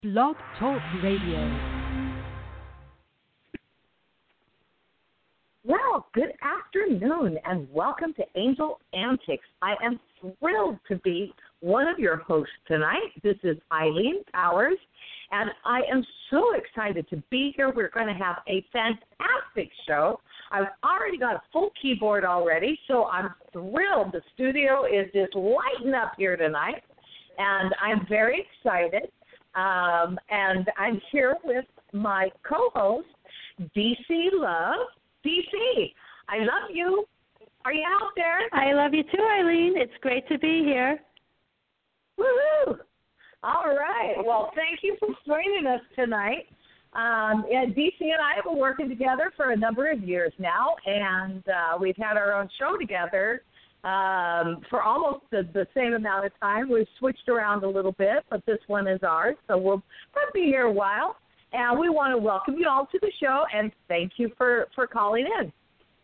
Blog Talk Radio. Well, good afternoon and welcome to Angel Antics. I am thrilled to be one of your hosts tonight. This is Eileen Powers, and I am so excited to be here. We're going to have a fantastic show. I've already got a full keyboard already, so I'm thrilled. The studio is just lighting up here tonight, and I'm very excited. And I'm here with my co-host, DC Love. DC, I love you. Are you out there? I love you too, Eileen. It's great to be here. Woohoo! All right. Well, thank you for joining us tonight. DC and I have been working together for a number of years now, and we've had our own show together for almost the same amount of time. We've switched around a little bit, but this one is ours, so we'll be here a while. And we want to welcome you all to the show, and thank you for calling in.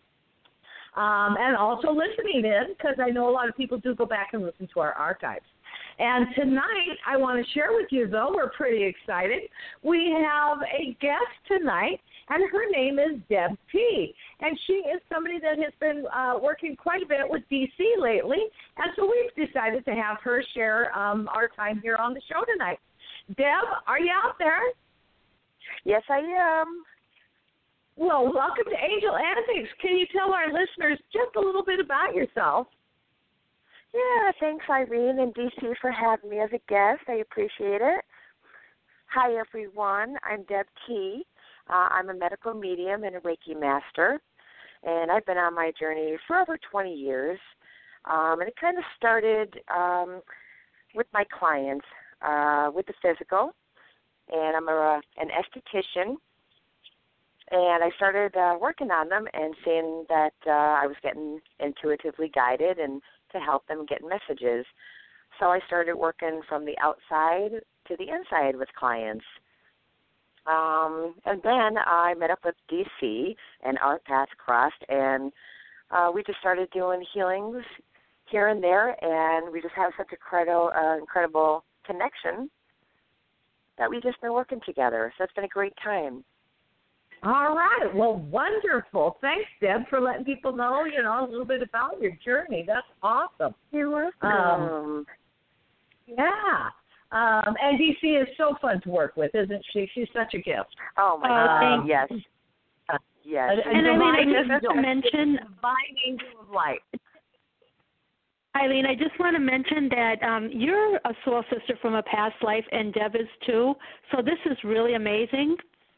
And also listening in, because I know a lot of people do go back and listen to our archives. And tonight, I want to share with you, though, we're pretty excited. We have a guest tonight, and her name is Deb P. And she is somebody that has been working quite a bit with DC lately, and so we've decided to have her share our time here on the show tonight. Deb, are you out there? Yes, I am. Well, welcome to Angel Antics. Can you tell our listeners just a little bit about yourself? Yeah, thanks, Irene and DC, for having me as a guest. I appreciate it. Hi, everyone. I'm Deb T. I'm a medical medium and a Reiki master, and I've been on my journey for over 20 years. And it kind of started with my clients, with the physical, and I'm an esthetician. And I started working on them and seeing that I was getting intuitively guided and to help them get messages. So I started working from the outside to the inside with clients. And then I met up with DC, and our paths crossed, and we just started doing healings here and there, and we just have such a incredible connection that we just been working together. So it's been a great time. All right. Well, wonderful. Thanks, Deb, for letting people know, a little bit about your journey. That's awesome. You're welcome. Yeah. And DC is so fun to work with, isn't she? She's such a gift. Oh, my God. Yes. Yes. And I just want to mention, divine angel of light. Eileen, I just want to mention that you're a soul sister from a past life, and Deb is too. So this is really amazing.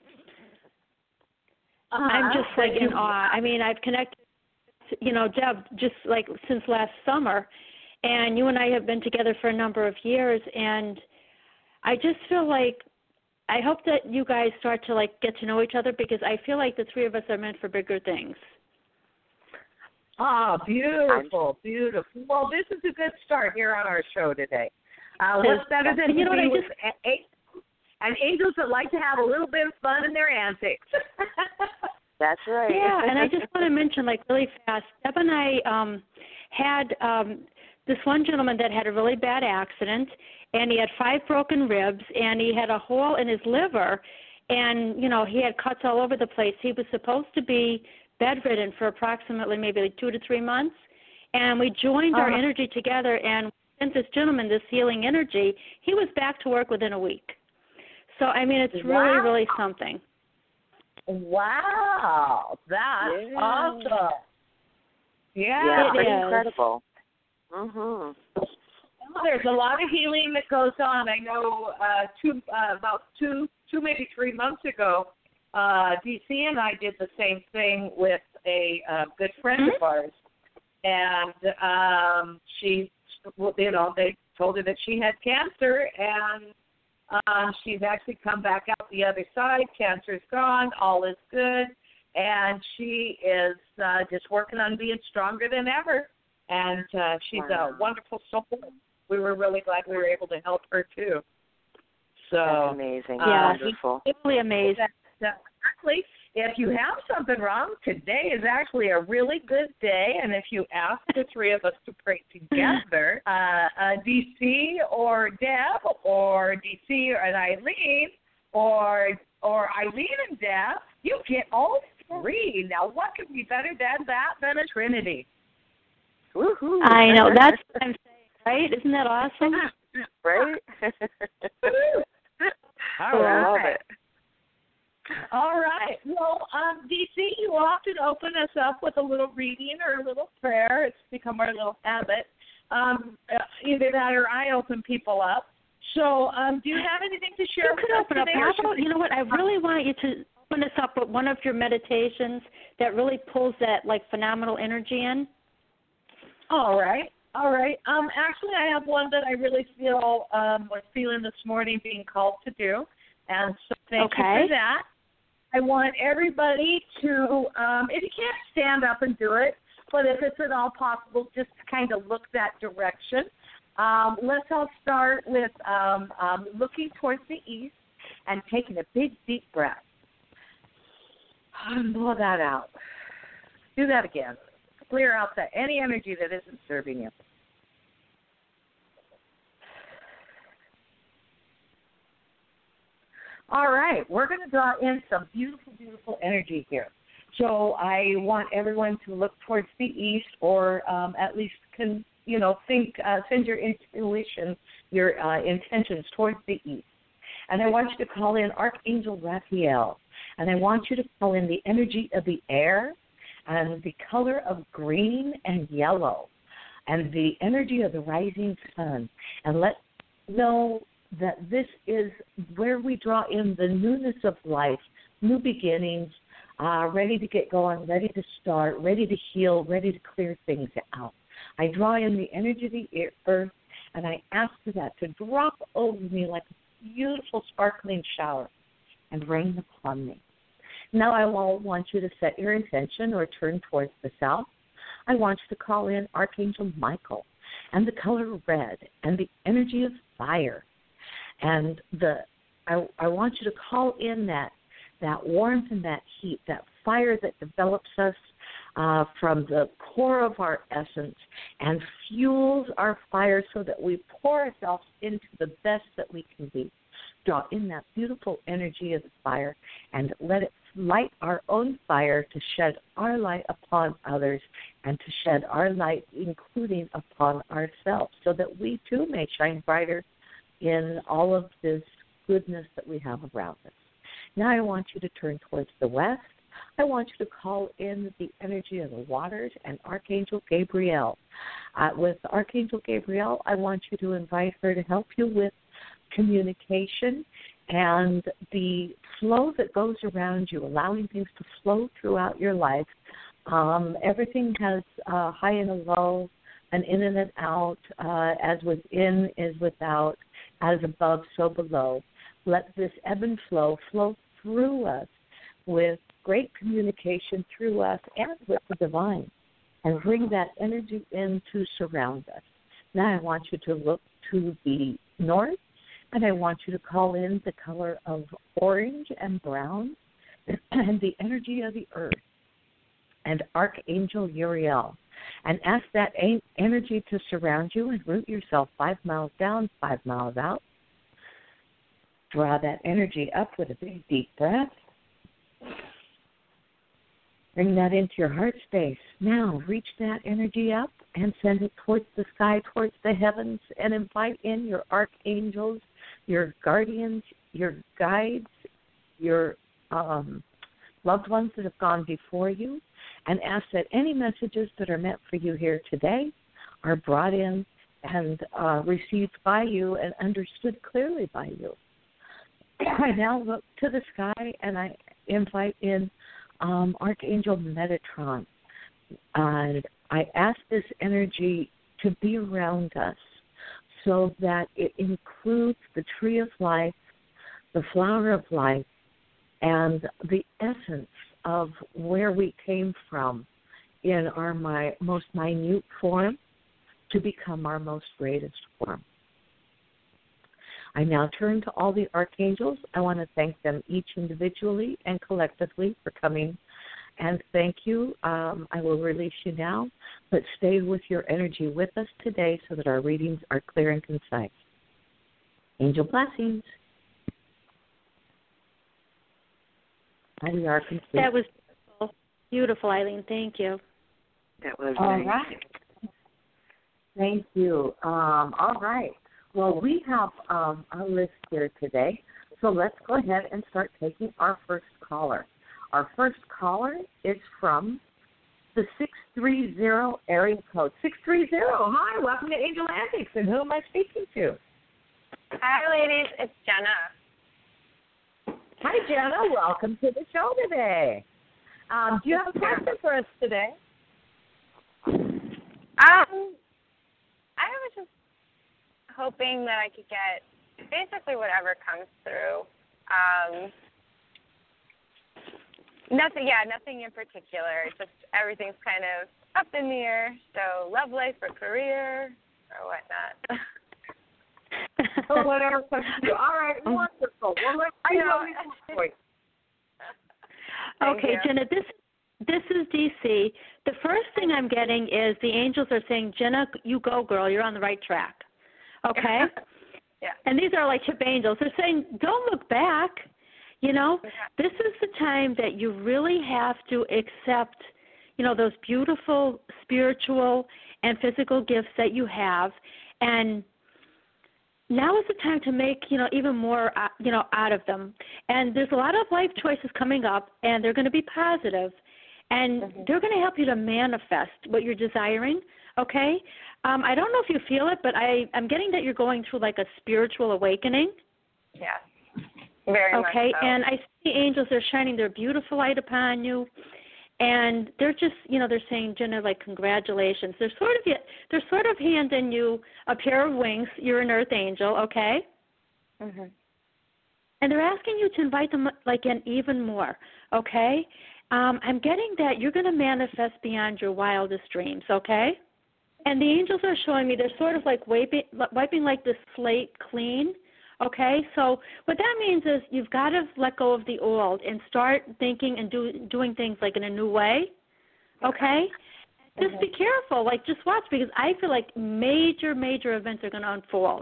I'm just in awe. I mean, I've connected, Deb, just like since last summer, and you and I have been together for a number of years, and I just feel like I hope that you guys start to get to know each other, because I feel like the three of us are meant for bigger things. Oh, beautiful, beautiful. Well, this is a good start here on our show today. What's better than and angels that like to have a little bit of fun in their antics. That's right. Yeah, and I just want to mention, really fast, Deb and I had this one gentleman that had a really bad accident, and he had 5 broken ribs, and he had a hole in his liver, and, he had cuts all over the place. He was supposed to be bedridden for approximately maybe 2 to 3 months, and we joined our energy together, and sent this gentleman this healing energy. He was back to work within a week. So, I mean, it's really, really something. Wow. That's awesome. Yeah, it is. Incredible. Mm-hmm. Well, there's a lot of healing that goes on. I know about two, maybe 3 months ago, DC and I did the same thing with a good friend of ours. And she, they told her that she had cancer, and she's actually come back out the other side. Cancer's gone. All is good. And she is just working on being stronger than ever. And she's a wonderful soul. We were really glad we were able to help her, too. So That's amazing. Yeah, wonderful. It's really amazing. Exactly. if you have something wrong, today is actually a really good day. And if you ask the three of us to pray together, DC or Deb, or DC and Eileen, or Eileen and Deb, you get all three. Now, what could be better than a trinity? Woohoo! I know. That's what I'm saying, right? Isn't that awesome? Right? All I right. love it. All right. Well, DC, you often open us up with a little reading or a little prayer. It's become our little habit. Either that or I open people up. So do you have anything to share You with could us open up. today? How about, you know what, I really want you to open us up with one of your meditations that really pulls that, like, phenomenal energy in. All right. Actually, I have one that I really feel was feeling this morning being called to do. And so thank you for that. I want everybody to, if you can't stand up and do it, but if it's at all possible, just to kind of look that direction. Let's all start with looking towards the east and taking a big, deep breath. And blow that out. Do that again. Clear out any energy that isn't serving you. All right, we're going to draw in some beautiful, beautiful energy here. So I want everyone to look towards the east, or at least think, send your intuition, your intentions towards the east. And I want you to call in Archangel Raphael, and I want you to call in the energy of the air, and the color of green and yellow, and the energy of the rising sun, and let know that this is where we draw in the newness of life, new beginnings, ready to get going, ready to start, ready to heal, ready to clear things out. I draw in the energy of the earth, and I ask for that to drop over me like a beautiful sparkling shower and rain upon me. Now I want you to set your intention or turn towards the south. I want you to call in Archangel Michael and the color red and the energy of fire. And I want you to call in that warmth and that heat, that fire that develops us from the core of our essence and fuels our fire so that we pour ourselves into the best that we can be. Draw in that beautiful energy of the fire and let it light our own fire to shed our light upon others and to shed our light, including upon ourselves, so that we too may shine brighter in all of this goodness that we have around us. Now I want you to turn towards the west. I want you to call in the energy of the waters and Archangel Gabriel. With Archangel Gabriel, I want you to invite her to help you with communication and the flow that goes around you, allowing things to flow throughout your life. Everything has a high and a low, an in and an out, as within is without, as above, so below. Let this ebb and flow through us with great communication through us and with the divine, and bring that energy in to surround us. Now I want you to look to the north, and I want you to call in the color of orange and brown and the energy of the earth and Archangel Uriel, and ask that energy to surround you and root yourself 5 miles down, 5 miles out. Draw that energy up with a big, deep breath. Bring that into your heart space. Now reach that energy up and send it towards the sky, towards the heavens, and invite in your archangels, your guardians, your guides, your loved ones that have gone before you, and ask that any messages that are meant for you here today are brought in and received by you and understood clearly by you. I now look to the sky and I invite in Archangel Metatron. And I ask this energy to be around us so that it includes the tree of life, the flower of life, and the essence of where we came from in our most minute form to become our most greatest form. I now turn to all the archangels. I want to thank them each individually and collectively for coming. And thank you. I will release you now, but stay with your energy with us today so that our readings are clear and concise. Angel blessings. And we are complete. That was beautiful. Beautiful, Eileen. Thank you. That was all nice. right. Thank you. All right. Well, we have a list here today, so let's go ahead and start taking our first caller. Our first caller is from the 630 area code. 630. Hi, welcome to Angel Antics. And who am I speaking to? Hi, ladies. It's Jenna. Hi, Jenna. Welcome to the show today. Do you have a question for us today? I was just hoping that I could get basically whatever comes through. Nothing in particular. Just everything's kind of up in the air. So love life or career or whatnot. So whatever comes through. All right, wonderful. Well, let's see how we can for you. Okay, Jenna, this is DC. The first thing I'm getting is the angels are saying, Jenna, you go, girl. You're on the right track. Okay? Yeah. And these are like tip angels. They're saying, don't look back. You know, this is the time that you really have to accept, you know, those beautiful spiritual and physical gifts that you have. And now is the time to make, you know, even more, out of them. And there's a lot of life choices coming up, and they're going to be positive. And they're going to help you to manifest what you're desiring, okay? I don't know if you feel it, but I'm getting that you're going through like a spiritual awakening. Yeah. Very much so. And I see angels, they're shining their beautiful light upon you, and they're just, they're saying, Jenna, like, congratulations. They're sort of handing you a pair of wings. You're an earth angel, okay? Mm-hmm. And they're asking you to invite them, like, in even more, okay? I'm getting that you're going to manifest beyond your wildest dreams, okay? And the angels are showing me they're sort of like wiping like the slate clean. Okay, so what that means is you've got to let go of the old and start thinking and doing things like in a new way, okay? Just be careful, like just watch, because I feel like major events are going to unfold,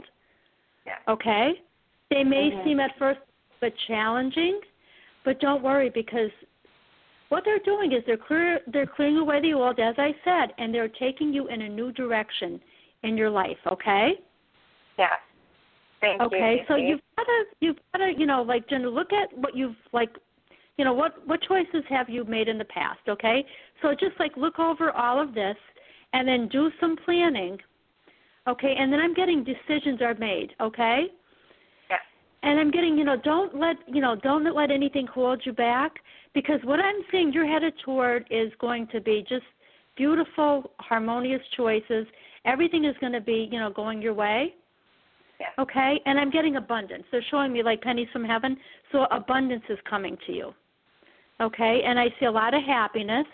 okay? They may seem at first a bit challenging, but don't worry, because what they're doing is they're clearing away the old, as I said, and they're taking you in a new direction in your life, okay? Yeah. Thank you. Okay, so you've got to, like, Jenna, look at what you've, like, what choices have you made in the past, okay? So just, like, look over all of this and then do some planning, okay? And then I'm getting decisions are made, okay? Yeah. And I'm getting, don't let anything hold you back, because what I'm seeing you're headed toward is going to be just beautiful, harmonious choices. Everything is going to be, going your way. Yeah. Okay, and I'm getting abundance. They're showing me like pennies from heaven, so abundance is coming to you. Okay, and I see a lot of happiness.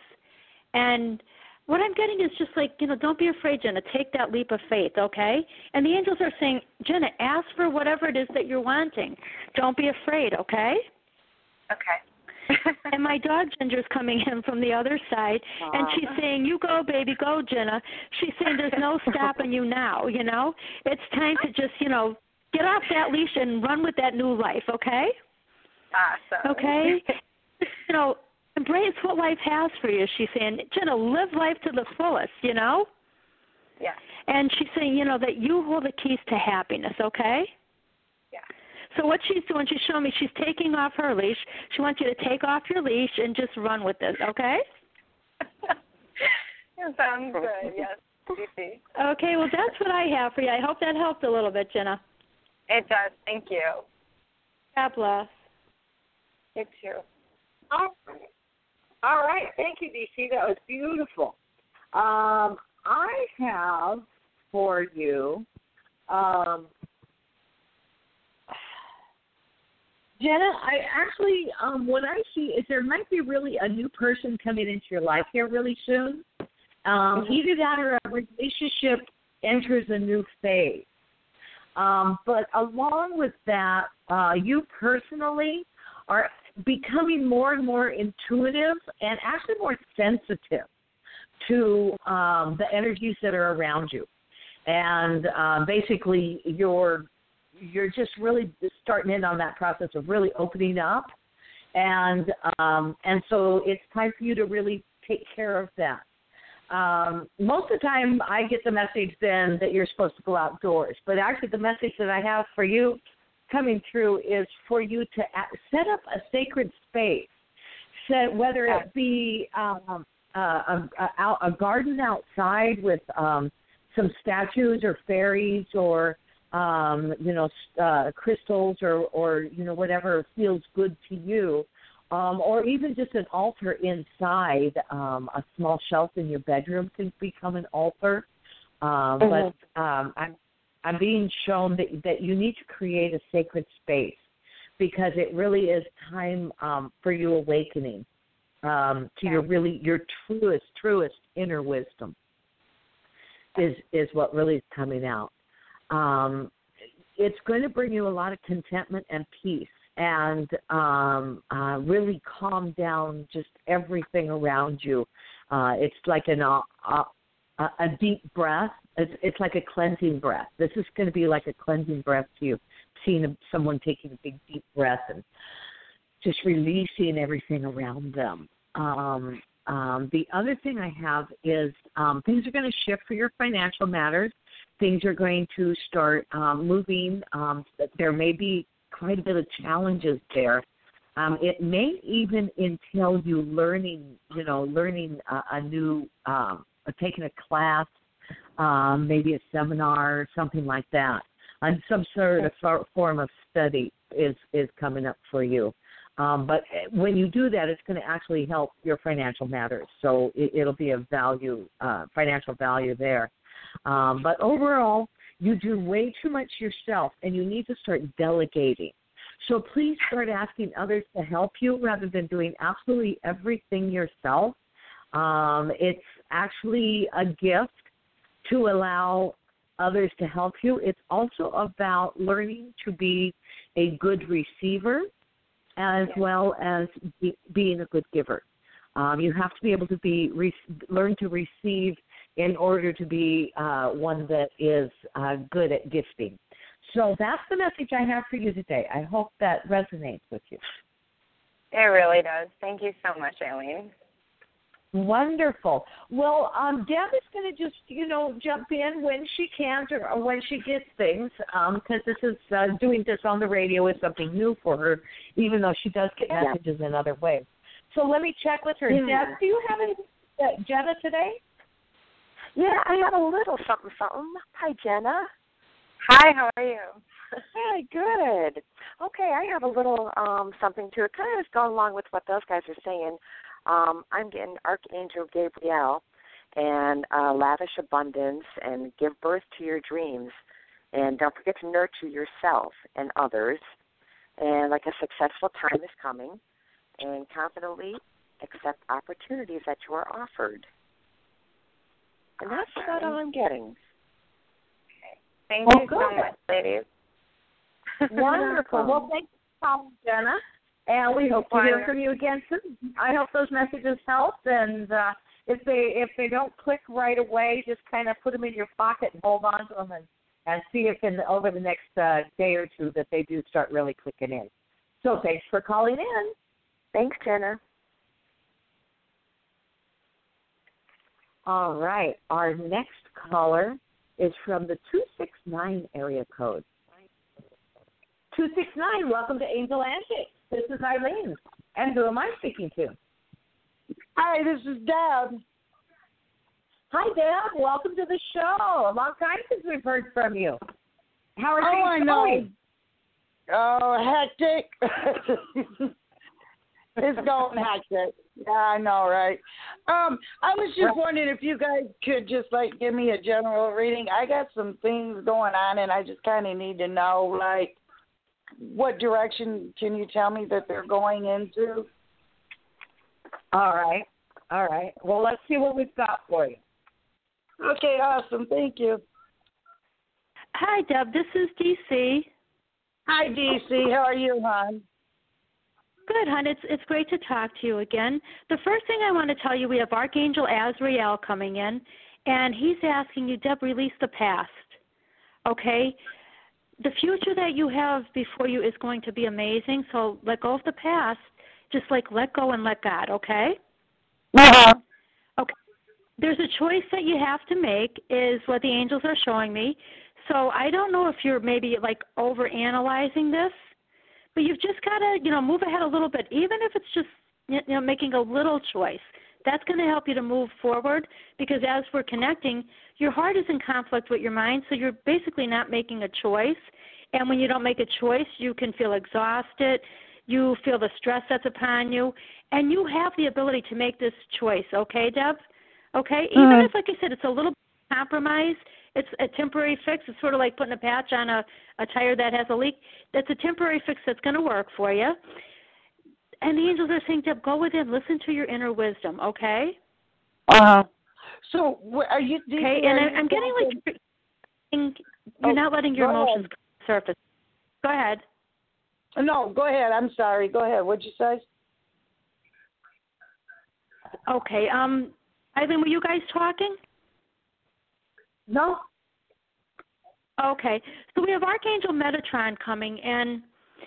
And what I'm getting is just like, don't be afraid, Jenna. Take that leap of faith, okay? And the angels are saying, Jenna, ask for whatever it is that you're wanting. Don't be afraid, okay? Okay. And my dog Ginger's coming in from the other side, and she's saying, you go, baby, go, Jenna. She's saying there's no stopping you now, It's time to just, get off that leash and run with that new life, okay? Awesome. Okay? Embrace what life has for you, she's saying. Jenna, live life to the fullest, Yeah. And she's saying, that you hold the keys to happiness, okay? Yeah. So what she's doing, she's showing me she's taking off her leash. She wants you to take off your leash and just run with this, okay? It sounds good, yes. Okay, well, that's what I have for you. I hope that helped a little bit, Jenna. It does. Thank you. God bless. You too. All right. Thank you, DC. That was beautiful. I have for you Jenna, I actually, what I see is there might be really a new person coming into your life here really soon. Either that or a relationship enters a new phase. But along with that, you personally are becoming more and more intuitive and actually more sensitive to the energies that are around you. And basically, you're just really starting in on that process of really opening up. And so it's time for you to really take care of that. Most of the time, I get the message then that you're supposed to go outdoors. But actually, the message that I have for you coming through is for you to set up a sacred space, whether it be a garden outside with some statues or fairies or crystals or whatever feels good to you. Or even just an altar inside, a small shelf in your bedroom can become an altar. But I'm being shown that you need to create a sacred space because it really is time for you awakening to your truest inner wisdom is what really is coming out. It's going to bring you a lot of contentment and peace. And really calm down just everything around you. It's like a deep breath. It's like a cleansing breath. This is going to be like a cleansing breath to you, seeing someone taking a big, deep breath and just releasing everything around them. The other thing I have is things are going to shift for your financial matters. Things are going to start moving. There may be quite a bit of challenges there. It may even entail you learning a new, taking a class, maybe a seminar, something like that. And some sort of form of study is coming up for you. But when you do that, it's going to actually help your financial matters. So it'll be a value, financial value there. But overall, you do way too much yourself, and you need to start delegating. So please start asking others to help you rather than doing absolutely everything yourself. It's actually a gift to allow others to help you. It's also about learning to be a good receiver as well as being a good giver. You have to be able to learn to receive in order to be one that is good at gifting. So that's the message I have for you today. I hope that resonates with you. It really does. Thank you so much, Eileen. Wonderful. Well, Deb is going to just, jump in when she can or when she gets things, because this is doing this on the radio is something new for her, even though she does get messages in other ways. So let me check with her. Yeah. Deb, do you have any Jenna today? Yeah, I have a little something. Hi, Jenna. Hi, how are you? Hi, good. Okay, I have a little something to it. Kind of going along with what those guys are saying. I'm getting Archangel Gabriel and lavish abundance and give birth to your dreams. And don't forget to nurture yourself and others. And like a successful time is coming. And confidently accept opportunities that you are offered. And that's about all I'm getting. Thank you so much, ladies. Wonderful. Well, thank you for calling, Jenna. And we hope to hear from you again soon. I hope those messages helped. And if they don't click right away, just kind of put them in your pocket and hold on to them and see if over the next day or two that they do start really clicking in. So thanks for calling in. Thanks, Jenna. All right. Our next caller is from the 269 area code. 269, welcome to Angel Antics. This is Eileen. And who am I speaking to? Hi, this is Deb. Hi, Deb. Welcome to the show. A long time since we've heard from you. How are things going? Oh, hectic. It's going hectic. Yeah, I know, right? I was just wondering if you guys could just, give me a general reading. I got some things going on, and I just kind of need to know, what direction can you tell me that they're going into? All right. Well, let's see what we've got for you. Okay, awesome. Thank you. Hi, Deb. This is DC. Hi, DC. How are you, hon? Good, hon. It's great to talk to you again. The first thing I want to tell you, we have Archangel Azrael coming in, and he's asking you, Deb, release the past. Okay? The future that you have before you is going to be amazing, so let go of the past. Just let go and let God, okay? Uh-huh. Okay. There's a choice that you have to make is what the angels are showing me. So I don't know if you're maybe over analyzing this, but you've just got to, move ahead a little bit, even if it's just, making a little choice. That's going to help you to move forward because as we're connecting, your heart is in conflict with your mind, so you're basically not making a choice. And when you don't make a choice, you can feel exhausted. You feel the stress that's upon you, and you have the ability to make this choice, okay, Deb? Okay? Even if, like I said, it's a little compromise, it's a temporary fix. It's sort of like putting a patch on a tire that has a leak. That's a temporary fix that's going to work for you. And the angels are saying, Deb, go within. Listen to your inner wisdom, okay? Uh-huh. So are you... Okay, and I'm getting you're not letting your emotions surface. Go ahead. No, go ahead. I'm sorry. Go ahead. What'd you say? Okay. Eileen, were you guys talking? No. Okay. So we have Archangel Metatron coming, and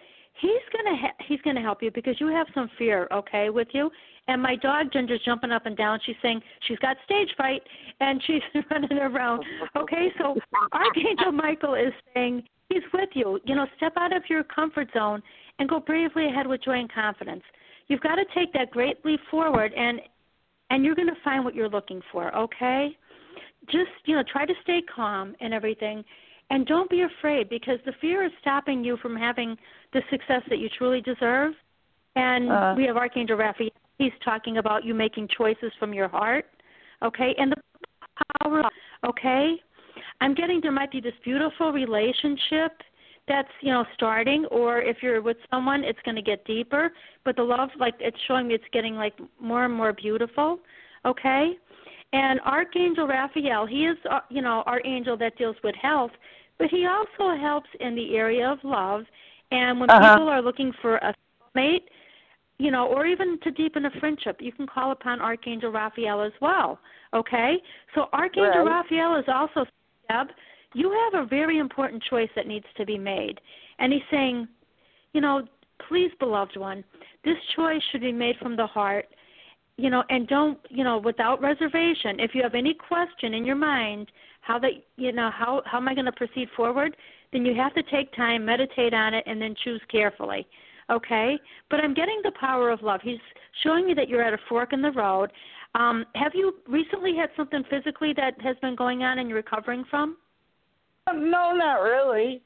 he's gonna help you because you have some fear, okay, with you. And my dog Ginger's jumping up and down. She's saying she's got stage fright, and she's running around. Okay. So Archangel Michael is saying he's with you. Step out of your comfort zone and go bravely ahead with joy and confidence. You've got to take that great leap forward, and you're going to find what you're looking for, okay? Just, try to stay calm and everything, and don't be afraid because the fear is stopping you from having the success that you truly deserve. And we have Archangel Raphael. He's talking about you making choices from your heart, okay? And the power, okay? I'm getting there might be this beautiful relationship that's, starting, or if you're with someone, it's going to get deeper. But the love, it's showing me it's getting, more and more beautiful, okay? And Archangel Raphael, he is, our angel that deals with health, but he also helps in the area of love. And when people are looking for a mate, or even to deepen a friendship, you can call upon Archangel Raphael as well, okay? So Archangel Raphael is also, Deb, you have a very important choice that needs to be made. And he's saying, please, beloved one, this choice should be made from the heart, and don't, without reservation. If you have any question in your mind how am I going to proceed forward, then you have to take time, meditate on it, and then choose carefully, okay? But I'm getting the power of love. He's showing me that you're at a fork in the road. Have you recently had something physically that has been going on and you're recovering from? No, not really.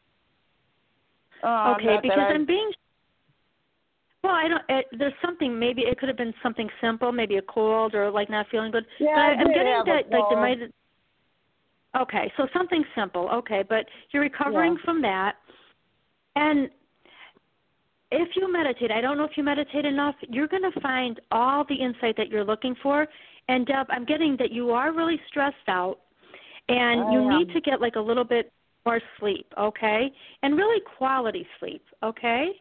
Okay, because I'm being... Well, there's something, maybe it could have been something simple, maybe a cold or not feeling good. Yeah, but I'm getting that, there might... Okay, so something simple, okay, but you're recovering from that. And if you meditate, I don't know if you meditate enough, you're going to find all the insight that you're looking for. And, Deb, I'm getting that you are really stressed out, and you need to get a little bit more sleep, okay? And really quality sleep, okay?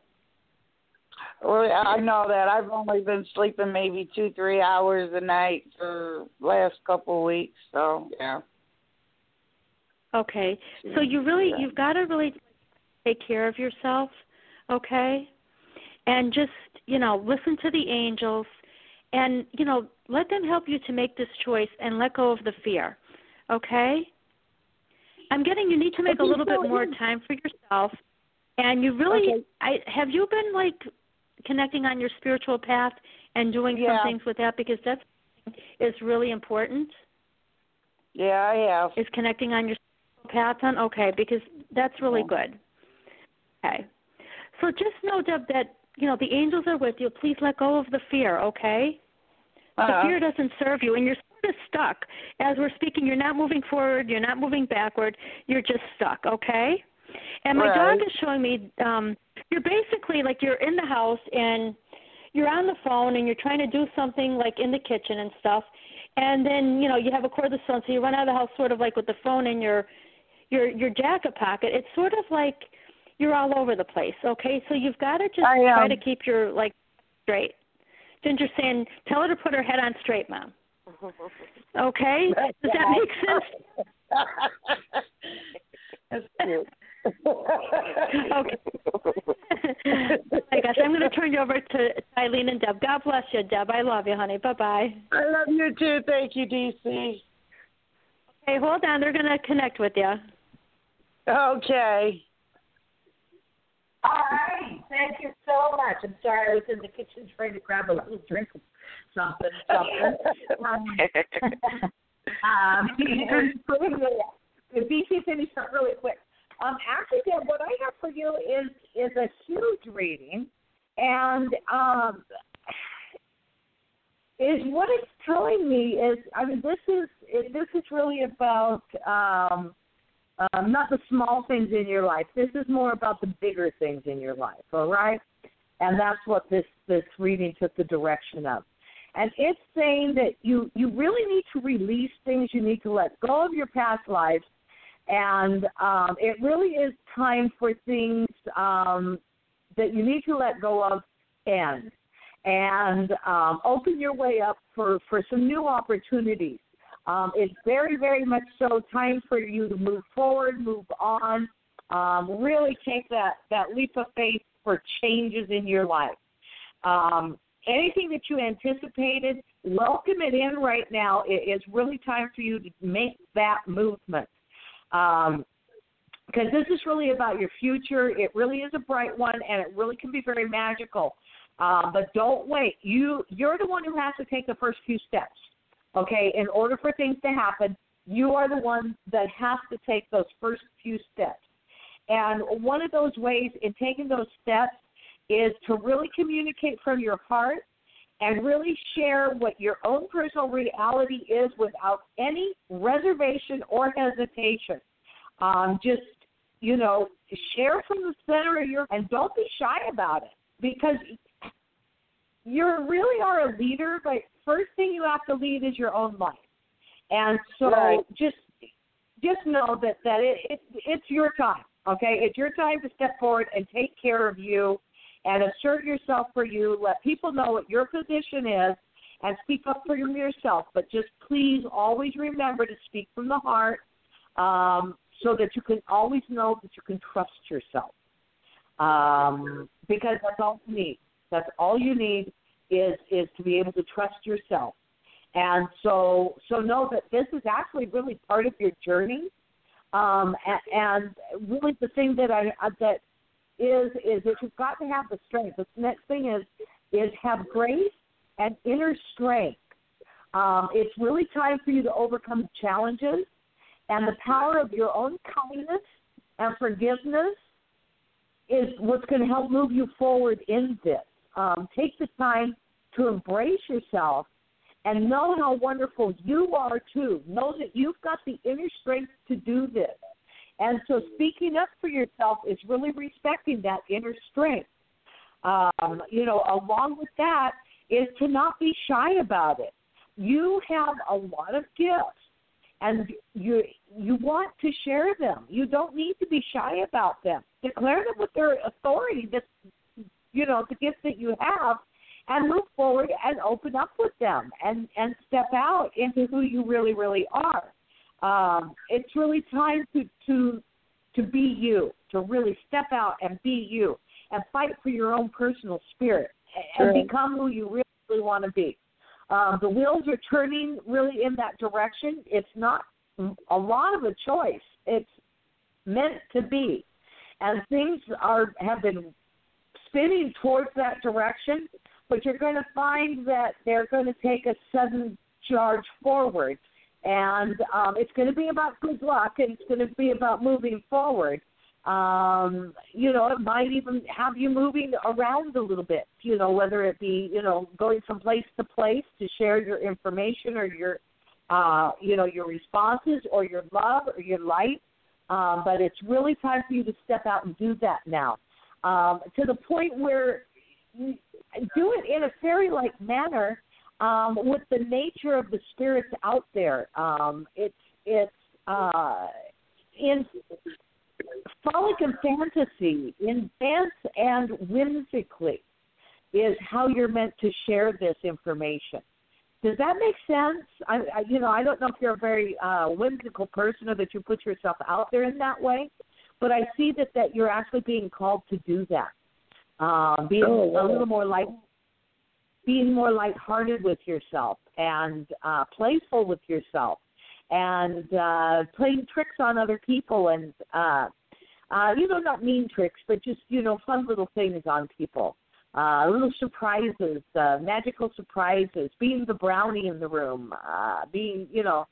Well, I know that. I've only been sleeping maybe 2-3 hours a night for the last couple of weeks, so, yeah. Okay. So you've got to really take care of yourself, okay? And just, listen to the angels and, let them help you to make this choice and let go of the fear, okay? I'm getting you need to make a little bit more time for yourself. And you really, have you been, connecting on your spiritual path and doing some things with that? Because that is really important. Yeah, I have. Is connecting on your spiritual path, hon? Okay, because that's really good. Okay. So just know, Deb, that, the angels are with you. Please let go of the fear, okay? The fear doesn't serve you, and you're sort of stuck. As we're speaking, you're not moving forward, you're not moving backward, you're just stuck, okay? And my dog is showing me you're basically you're in the house and you're on the phone and you're trying to do something in the kitchen and stuff, and then, you have a cordless phone, so you run out of the house sort of with the phone in your your jacket pocket, it's sort of like you're all over the place. Okay, so you've got to just try to keep your straight. Ginger's saying, tell her to put her head on straight, Mom. Okay, does that make sense? That's cute. Okay. I guess I'm going to turn you over to Eileen and Deb. God bless you, Deb. I love you, honey. Bye-bye. I love you too. Thank you, DC. Okay, hold on. They're going to connect with you. Okay. All right. Thank you so much. I'm sorry I was in the kitchen trying to grab a little drink of something. BC finished up really quick. Actually, Deb, what I have for you is a huge reading, and is what it's telling me is, I mean, this is really about not the small things in your life. This is more about the bigger things in your life. All right, and that's what this reading took the direction of. And it's saying that you really need to release things. You need to let go of your past lives. And it really is time for things that you need to let go of and open your way up for some new opportunities. It's very, very much so time for you to move forward, move on, really take that leap of faith for changes in your life. Anything that you anticipated, welcome it in right now. It's really time for you to make that movement. Because this is really about your future. It really is a bright one, and it really can be very magical. But don't wait. You're the one who has to take the first few steps, okay? In order for things to happen, you are the one that has to take those first few steps. And one of those ways in taking those steps is to really communicate from your heart and really share what your own personal reality is without any reservation or hesitation. Just, share from the center of and don't be shy about it, because you really are a leader, but first thing you have to lead is your own life. And so just know that it's your time, okay? It's your time to step forward and take care of you and assert yourself for you. Let people know what your position is and speak up for yourself. But just please always remember to speak from the heart so that you can always know that you can trust yourself. Because that's all you need. That's all you need is to be able to trust yourself. And so know that this is actually really part of your journey. And really the thing that is that you've got to have the strength. The next thing is have grace and inner strength. It's really time for you to overcome challenges, and the power of your own kindness and forgiveness is what's going to help move you forward in this. Take the time to embrace yourself and know how wonderful you are too. Know that you've got the inner strength to do this. And so speaking up for yourself is really respecting that inner strength. Along with that is to not be shy about it. You have a lot of gifts, and you want to share them. You don't need to be shy about them. Declare them with their authority, the gifts that you have, and move forward and open up with them and step out into who you really, really are. It's really time to be you, to really step out and be you and fight for your own personal spirit and become who you really, really want to be. The wheels are turning really in that direction. It's not a lot of a choice. It's meant to be. And things have been spinning towards that direction, but you're going to find that they're going to take a sudden charge forward. And it's going to be about good luck, and it's going to be about moving forward. It might even have you moving around a little bit, whether it be, going from place to place to share your information or your responses or your love or your light. But it's really time for you to step out and do that now, to the point where you do it in a fairy-like manner. With the nature of the spirits out there, in frolic and fantasy, in dance and whimsically is how you're meant to share this information. Does that make sense? I don't know if you're a very whimsical person or that you put yourself out there in that way, but I see that you're actually being called to do that. Being a little more being more lighthearted with yourself and playful with yourself and playing tricks on other people and, not mean tricks, but just, fun little things on people. Little surprises, magical surprises, being the brownie in the room, being,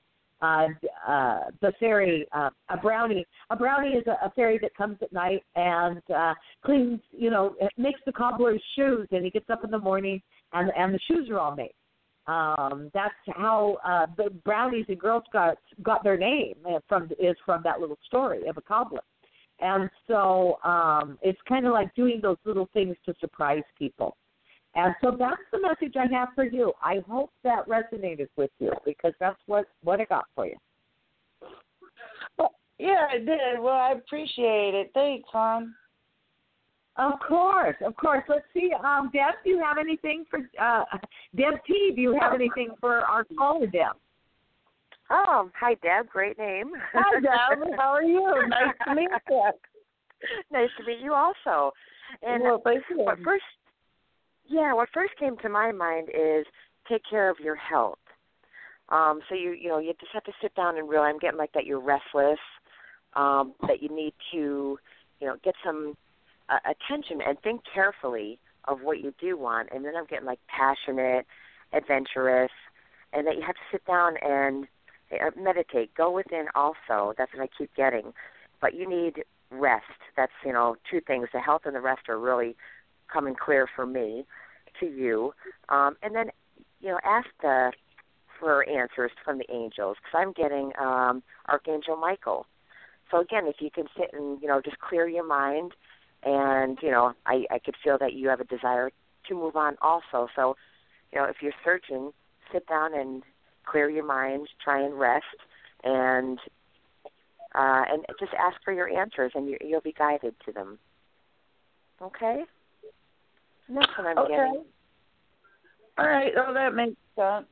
the fairy, a brownie. A brownie is a fairy that comes at night and cleans, makes the cobbler's shoes, and he gets up in the morning and the shoes are all made. That's how the brownies and Girl Scouts got their name from that little story of a cobbler. And so it's kind of like doing those little things to surprise people. And so that's the message I have for you. I hope that resonated with you because that's what I got for you. Well, yeah, it did. Well, I appreciate it. Thanks, hon. Of course. Let's see. Deb, do you have anything for Deb T? Do you have anything for our caller, Deb? Oh, hi, Deb. Great name. Hi, Deb. How are you? Nice to meet you. Nice to meet you also. And well, thank you. what first came to my mind is take care of your health. So you just have to sit down and realize I'm getting like that you're restless, that you need to, get some attention and think carefully of what you do want. And then I'm getting like passionate, adventurous, and that you have to sit down and meditate. Go within also. That's what I keep getting. But you need rest. That's, two things. The health and the rest are really coming clear for me to you. And then, ask for answers from the angels because I'm getting Archangel Michael. So, again, if you can sit and, just clear your mind and, I could feel that you have a desire to move on also. So, if you're searching, sit down and clear your mind, try and rest, and just ask for your answers, and you'll be guided to them. Okay? And that's what I'm getting. All right. Oh, that makes sense.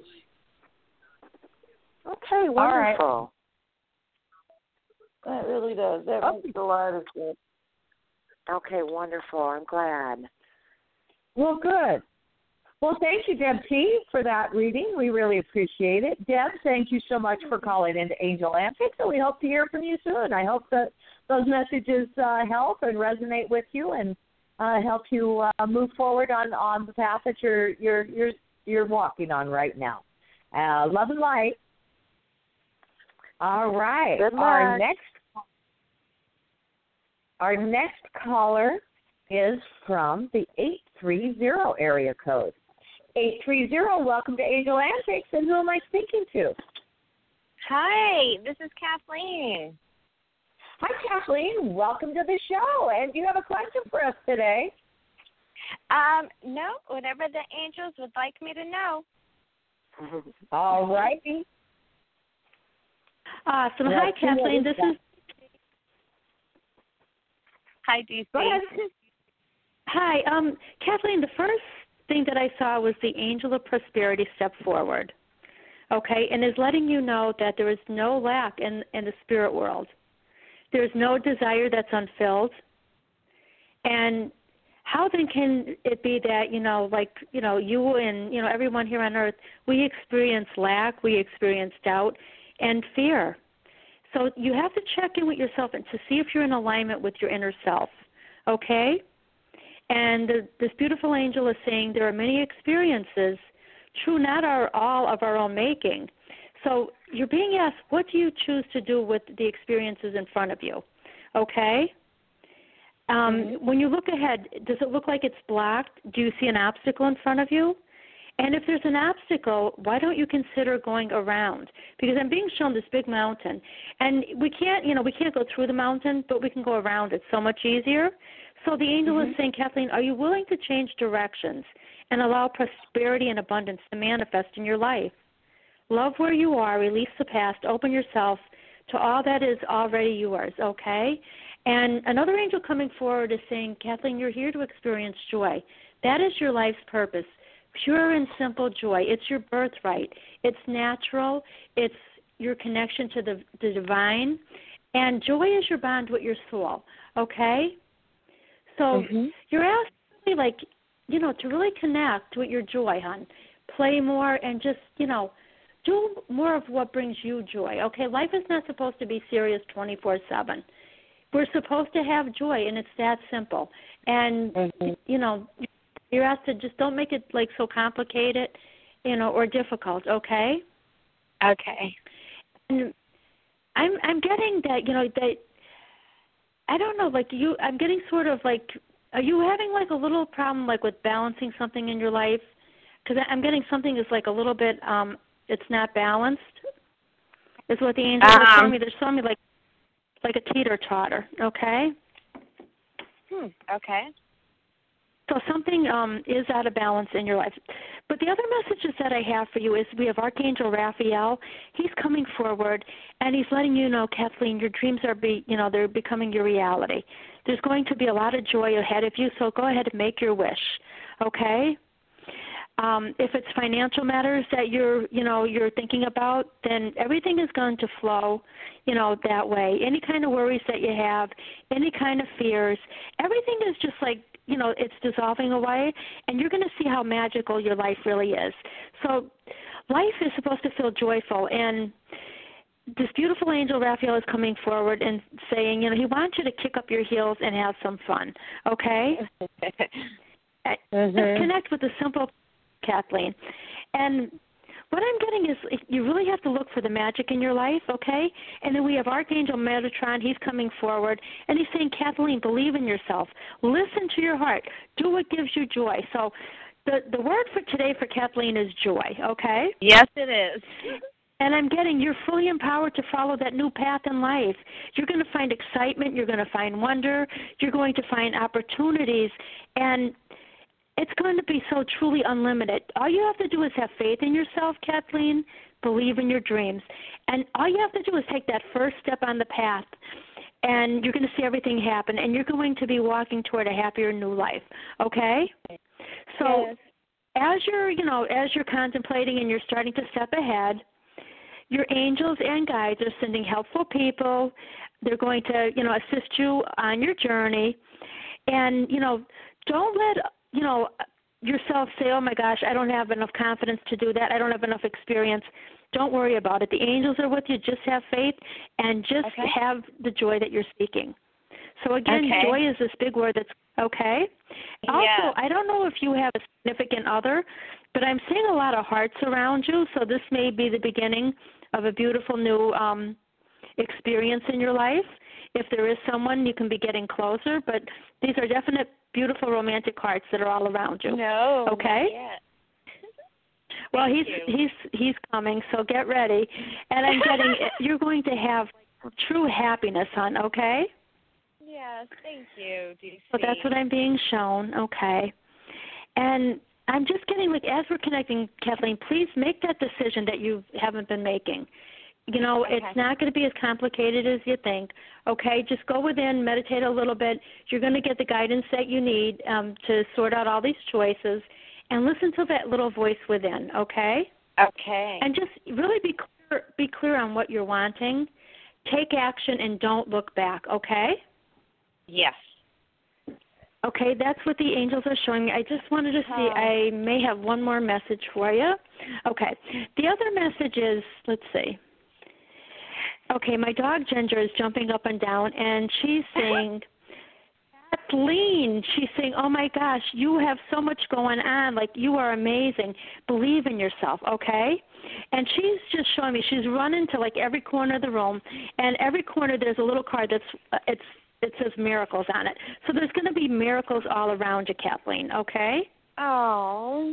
Okay, wonderful. That really does. That makes a lot of sense. Okay, wonderful. I'm glad. Well, good. Well, thank you, Deb T, for that reading. We really appreciate it. Deb, thank you so much for calling into Angel Antics, and we hope to hear from you soon. I hope that those messages help and resonate with you and help you move forward on the path that you're walking on right now. Love and light. All right. Good luck. Our next caller is from the 830 area code. 830, welcome to Angel Antics, and who am I speaking to? Hi, this is Kathleen. Hi, Kathleen. Welcome to the show. And do you have a question for us today? No, whatever the angels would like me to know. All righty. Awesome. Hi, Kathleen. This is... Hi, DC. Go ahead. Hi, Kathleen, the first thing that I saw was the angel of prosperity step forward, okay, and is letting you know that there is no lack in the spirit world. There's no desire that's unfilled. And how then can it be that, you and, everyone here on earth, we experience lack, we experience doubt and fear. So you have to check in with yourself and to see if you're in alignment with your inner self, okay? And this beautiful angel is saying there are many experiences, true, not all of our own making. So you're being asked, what do you choose to do with the experiences in front of you, okay? When you look ahead, does it look like it's blocked? Do you see an obstacle in front of you? And if there's an obstacle, why don't you consider going around? Because I'm being shown this big mountain, and we can't go through the mountain, but we can go around it so much easier. So the angel is saying, Kathleen, are you willing to change directions and allow prosperity and abundance to manifest in your life? Love where you are, release the past, open yourself to all that is already yours, okay? And another angel coming forward is saying, Kathleen, you're here to experience joy. That is your life's purpose. Pure and simple joy. It's your birthright. It's natural. It's your connection to the divine. And joy is your bond with your soul, okay? So you're asked, like, you know, to really connect with your joy, hon. Play more and just, you know, do more of what brings you joy, okay? Life is not supposed to be serious 24/7. We're supposed to have joy, and it's that simple. And, you know, you're asked to just don't make it, like, so complicated, you know, or difficult, okay? Okay. And I'm getting that, you know, that, I don't know, like, I'm getting sort of, like, are you having, like, a little problem, like, with balancing something in your life? Because I'm getting something that's, like, a little bit, it's not balanced, is what the angels are showing me. They're showing me, like a teeter-totter, okay? Okay. So something is out of balance in your life. But the other messages that I have for you is we have Archangel Raphael. He's coming forward, and he's letting you know, Kathleen, your dreams are they're becoming your reality. There's going to be a lot of joy ahead of you, so go ahead and make your wish, okay? If it's financial matters that you're thinking about, then everything is going to flow, that way. Any kind of worries that you have, any kind of fears, everything is just like, it's dissolving away, and you're going to see how magical your life really is. So life is supposed to feel joyful, and this beautiful angel Raphael is coming forward and saying, he wants you to kick up your heels and have some fun, okay? Just connect with the simple Kathleen. And what I'm getting is you really have to look for the magic in your life, okay? And then we have Archangel Metatron. He's coming forward, and he's saying, Kathleen, believe in yourself. Listen to your heart. Do what gives you joy. So the word for today for Kathleen is joy, okay? Yes, it is. And I'm getting you're fully empowered to follow that new path in life. You're going to find excitement. You're going to find wonder. You're going to find opportunities. And it's going to be so truly unlimited. All you have to do is have faith in yourself, Kathleen, believe in your dreams. And all you have to do is take that first step on the path, and you're going to see everything happen, and you're going to be walking toward a happier new life, okay? So as you're contemplating and you're starting to step ahead, your angels and guides are sending helpful people. They're going to, assist you on your journey. And, don't let yourself say, oh, my gosh, I don't have enough confidence to do that. I don't have enough experience. Don't worry about it. The angels are with you. Just have faith and just have the joy that you're seeking. So, again, joy is this big word that's okay. Also, I don't know if you have a significant other, but I'm seeing a lot of hearts around you, so this may be the beginning of a beautiful new experience in your life. If there is someone, you can be getting closer, but these are definite beautiful romantic hearts that are all around you. No, okay? Not yet. Well, he's coming, so get ready. And I'm getting you're going to have true happiness, hon, okay? Yes, thank you, DC. So that's what I'm being shown, okay. And I'm just getting, as we're connecting, Kathleen, please make that decision that you haven't been making. It's not going to be as complicated as you think, okay? Just go within, meditate a little bit. You're going to get the guidance that you need to sort out all these choices, and listen to that little voice within, okay? Okay. And just really be clear on what you're wanting. Take action and don't look back, okay? Yes. Okay, that's what the angels are showing me. I just wanted to see, I may have one more message for you. Okay, the other message is, let's see. Okay, my dog Ginger is jumping up and down, and she's saying, Kathleen, she's saying, oh, my gosh, you have so much going on. You are amazing. Believe in yourself, okay? And she's just showing me, she's running to, every corner of the room, and every corner there's a little card it says miracles on it. So there's going to be miracles all around you, Kathleen, okay? Oh.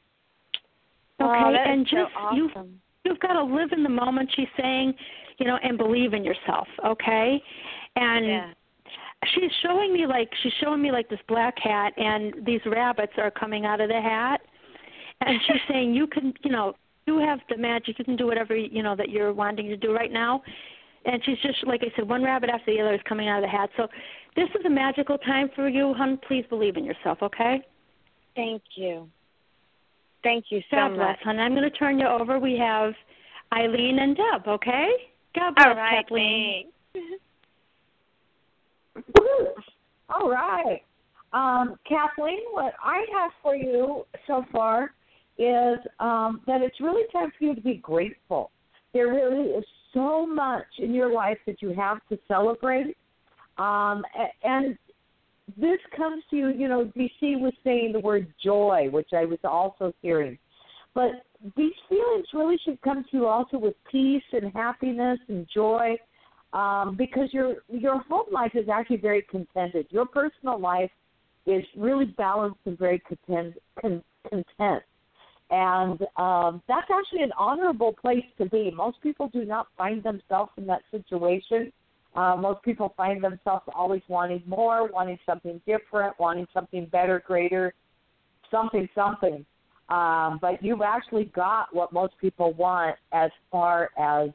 Okay, that and is just so awesome. You've got to live in the moment, she's saying, and believe in yourself, okay? And she's showing me this black hat, and these rabbits are coming out of the hat. And she's saying you can, you have the magic. You can do whatever, that you're wanting to do right now. And she's just, like I said, one rabbit after the other is coming out of the hat. So this is a magical time for you, hon. Please believe in yourself, okay? Thank you. Thank you so God much. bless, hon. I'm going to turn you over. We have Eileen and Deb, okay? God bless, All right, Kathleen. All right. Kathleen, what I have for you so far is that it's really time for you to be grateful. There really is so much in your life that you have to celebrate. And this comes to you, you know, DC was saying the word joy, which I was also hearing. But these feelings really should come to you also with peace and happiness and joy, because your home life is actually very contented. Your personal life is really balanced and very content. And that's actually an honorable place to be. Most people do not find themselves in that situation. Most people find themselves always wanting more, wanting something different, wanting something better, greater, something. But you've actually got what most people want as far as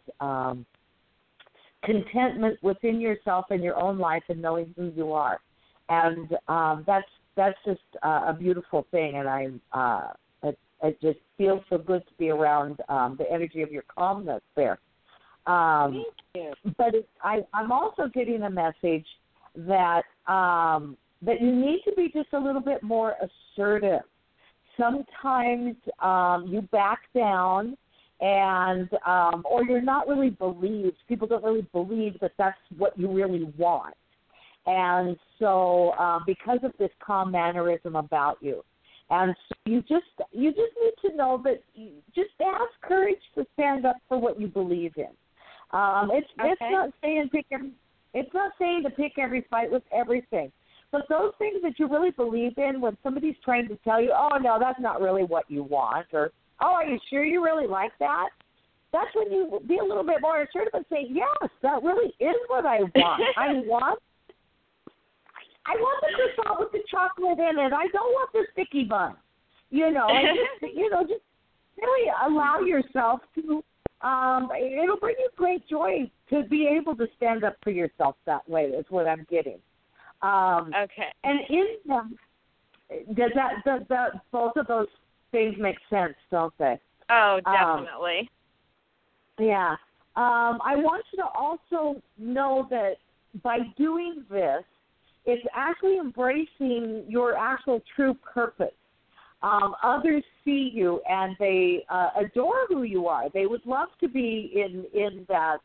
contentment within yourself and your own life and knowing who you are. And that's just a beautiful thing. And it just feels so good to be around the energy of your calmness there. Thank you. But I'm also getting a message that that you need to be just a little bit more assertive. Sometimes you back down, and or you're not really believed. People don't really believe that that's what you really want. And so because of this calm mannerism about you. And so you just need to know that you just have courage to stand up for what you believe in. It's not saying to pick every fight with everything, but those things that you really believe in, when somebody's trying to tell you, oh no, that's not really what you want, or oh, are you sure you really like that? That's when you be a little bit more assertive and say, yes, that really is what I want. I want the croissant with the chocolate in it. I don't want the sticky bun. Just really allow yourself to. It'll bring you great joy to be able to stand up for yourself that way. Is what I'm getting. Okay. And in them, does both of those things make sense, don't they? Oh, definitely. Yeah. I want you to also know that by doing this, it's actually embracing your actual true purpose. Others see you and they adore who you are. They would love to be in that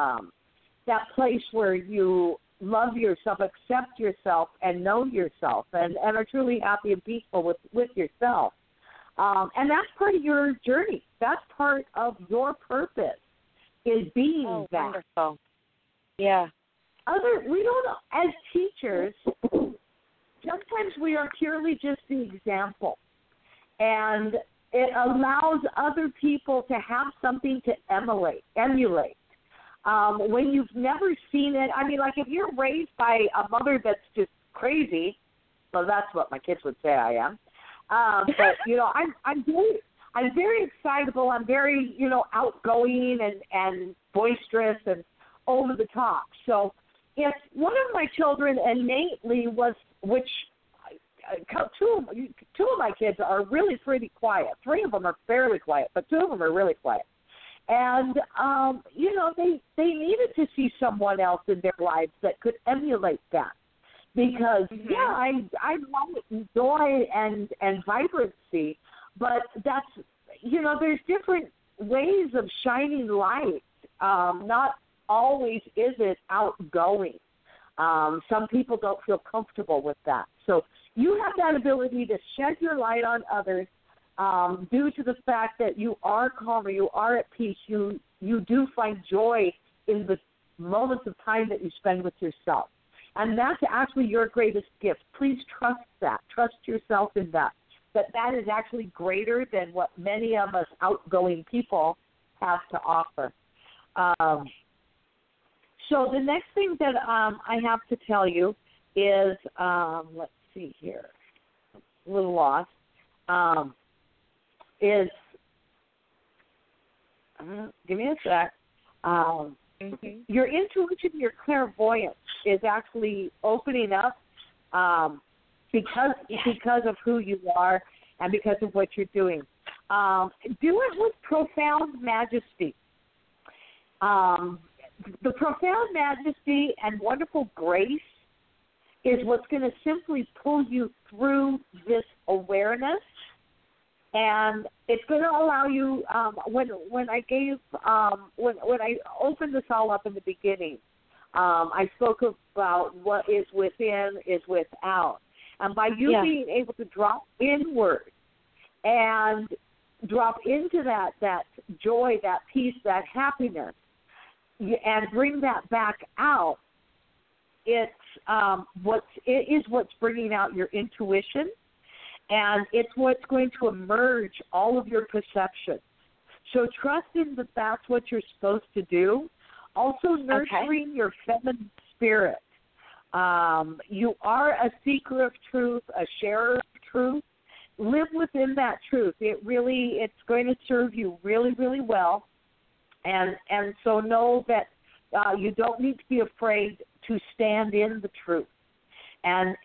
place where you love yourself, accept yourself, and know yourself, and are truly happy and peaceful with yourself. And that's part of your journey. That's part of your purpose, is being that. Wonderful. Yeah. We don't, as teachers, sometimes we are purely just the example. And it allows other people to have something to emulate. When you've never seen it, I mean, like if you're raised by a mother that's just crazy, well, that's what my kids would say I am. But I'm very excitable. I'm very outgoing and boisterous and over the top. So if one of my children innately was, which two of my kids are really pretty quiet. 3 of them are fairly quiet, but 2 of them are really quiet. And, they needed to see someone else in their lives that could emulate that. Because, I love joy and vibrancy, but that's, there's different ways of shining light. Not always is it outgoing. Some people don't feel comfortable with that. So you have that ability to shed your light on others due to the fact that you are calmer, you are at peace, you do find joy in the moments of time that you spend with yourself. And that's actually your greatest gift. Please trust that. Trust yourself in that is actually greater than what many of us outgoing people have to offer. So the next thing that I have to tell you is, let's see here, a little lost, is, give me a sec. your intuition, your clairvoyance is actually opening up because of who you are and because of what you're doing. Do it with profound majesty. The profound majesty and wonderful grace is what's going to simply pull you through this awareness, and it's going to allow you. When I opened this all up in the beginning, I spoke about what is within is without, and by you being able to drop inward and drop into that joy, that peace, that happiness, and bring that back out, it is what's bringing out your intuition, and it's what's going to emerge all of your perceptions. So trust in that that's what you're supposed to do. Also nurturing your feminine spirit. You are a seeker of truth, a sharer of truth. Live within that truth. It's going to serve you really, really well. And so know that you don't need to be afraid to stand in the truth. And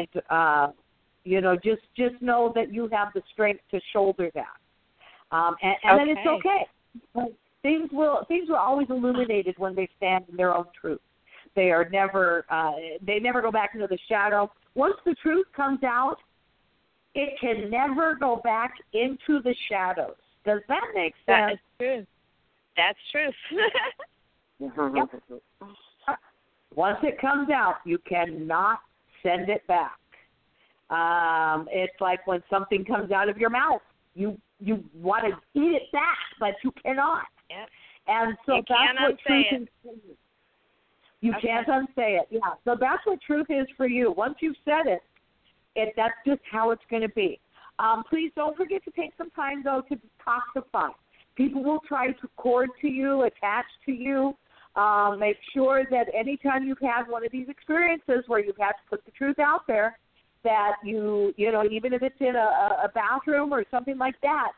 just know that you have the strength to shoulder that. And then it's okay. Things are always illuminated when they stand in their own truth. They are never they never go back into the shadow. Once the truth comes out, it can never go back into the shadows. Does that make sense? That is true. That's true. Yep. Once it comes out, you cannot send it back. It's like when something comes out of your mouth, you want to eat it back, but you cannot. Yep. And so you that's what truth is. You Okay. can't unsay it. Yeah. So that's what truth is for you. Once you've said it, that's just how it's going to be. Please don't forget to take some time, though, to detoxify. People will try to cord to you, attach to you. Make sure that anytime you've had one of these experiences where you've had to put the truth out there, that you know, even if it's in a bathroom or something like that,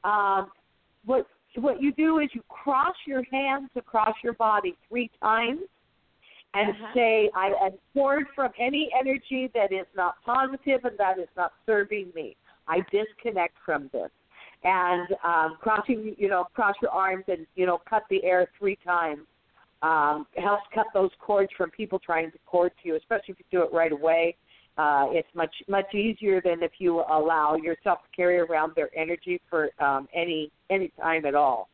what you do is you cross your hands across your body 3 times and say, I am cord from any energy that is not positive and that is not serving me. I disconnect from this. And cross your arms and, cut the air 3 times. Helps cut those cords from people trying to cord to you, especially if you do it right away. It's much easier than if you allow yourself to carry around their energy for any time at all.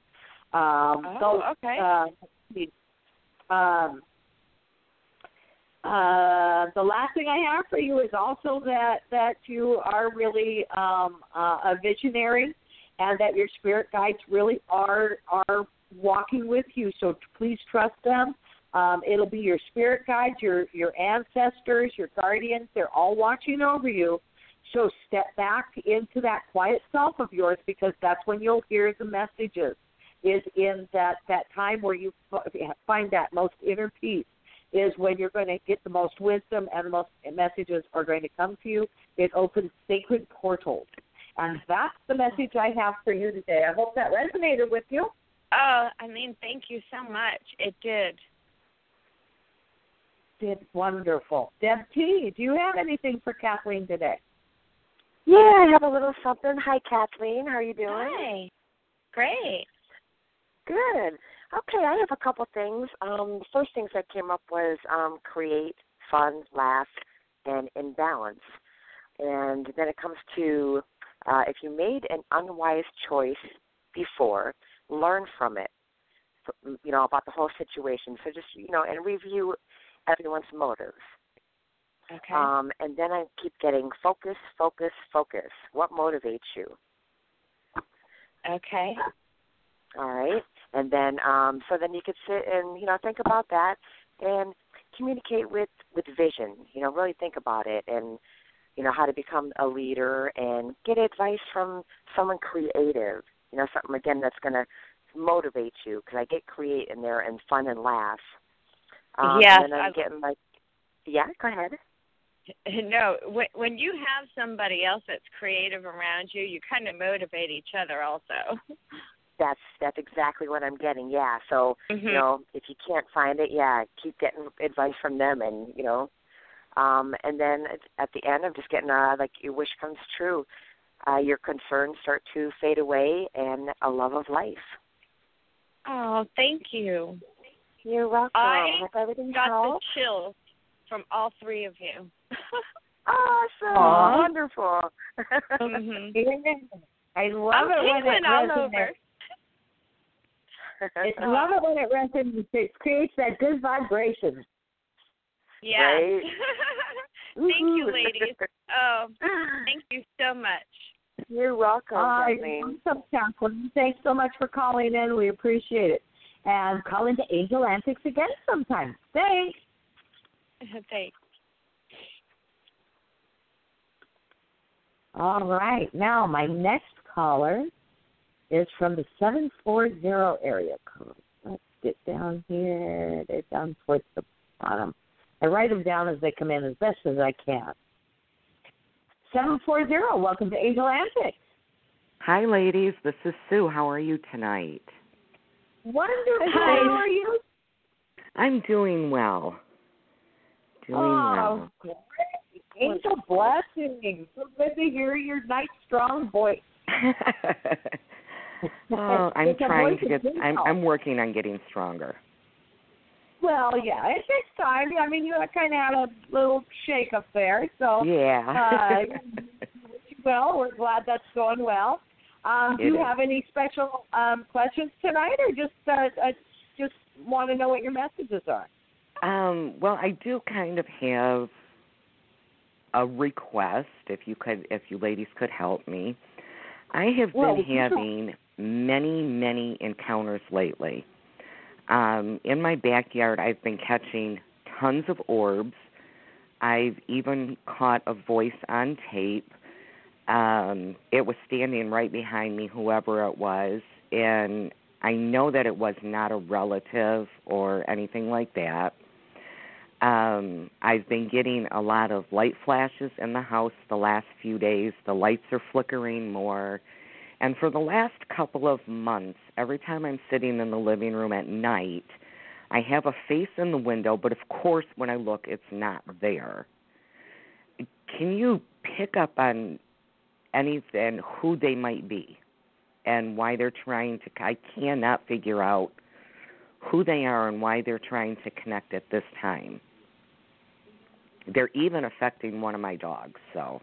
The last thing I have for you is also that you are really a visionary, and that your spirit guides really are walking with you. So please trust them. It'll be your spirit guides, your ancestors, your guardians. They're all watching over you. So step back into that quiet self of yours, because that's when you'll hear the messages, is in that time where you find that most inner peace, is when you're going to get the most wisdom and the most messages are going to come to you. It opens sacred portals. And that's the message I have for you today. I hope that resonated with you. Oh, thank you so much. It did. Did wonderful. Deb T., do you have anything for Kathleen today? Yeah, I have a little something. Hi, Kathleen. How are you doing? Hi. Great. Good. Okay, I have a couple things. The first things that came up was create, fun, laugh, and in balance. And then it comes to if you made an unwise choice before, learn from it, about the whole situation. So just, and review everyone's motives. Okay. And then I keep getting focus, focus, focus. What motivates you? Okay. All right. And then so then you could sit and, think about that and communicate with vision. Really think about it and, how to become a leader and get advice from someone creative, something, again, that's going to motivate you, because I get create in there and fun and laugh. Yes. And then I'm getting yeah, go ahead. No, when you have somebody else that's creative around you, you kind of motivate each other also. that's exactly what I'm getting. Yeah. So you know, if you can't find it, yeah, keep getting advice from them, and you know, and then at the end, I'm just getting like your wish comes true. Your concerns start to fade away, and a love of life. Oh, thank you. You're welcome. Hope everything got helps. the chills from all three of you. Awesome. Aww. Wonderful. I love it when it all over. I love it when it resonates. It creates that good vibration. Yeah. Right? Thank you, ladies. Oh, thank you so much. You're welcome, Kathleen. Awesome, Jacqueline. Thanks so much for calling in. We appreciate it. And call into Angel Antics again sometime. Thanks. Thanks. All right. Now, my next caller is from the 740 area code. Let's get down here. They're down towards the bottom. I write them down as they come in as best as I can. 740, welcome to Angel Antics. Hi, ladies. This is Sue. How are you tonight? Wonderful. Hi. How are you? I'm doing well. Well. Great. Angel blessings. So good to hear your nice, strong voice. Oh, I'm trying to get. I'm working on getting stronger. Well, yeah, it takes time. I mean, you kind of had a little shake up there, so yeah. Well, we're glad that's going well. Do you have any special questions tonight, or just want to know what your messages are? Well, I do kind of have a request. If you ladies could help me. I have been having many encounters lately. In my backyard, I've been catching tons of orbs. I've even caught a voice on tape. It was standing right behind me, whoever it was, and I know that it was not a relative or anything like that. I've been getting a lot of light flashes in the house the last few days. The lights are flickering more. And for the last couple of months, every time I'm sitting in the living room at night, I have a face in the window, but of course when I look, it's not there. Can you pick up on anything, who they might be and why they're trying to, I cannot figure out who they are and why they're trying to connect at this time. They're even affecting one of my dogs, so.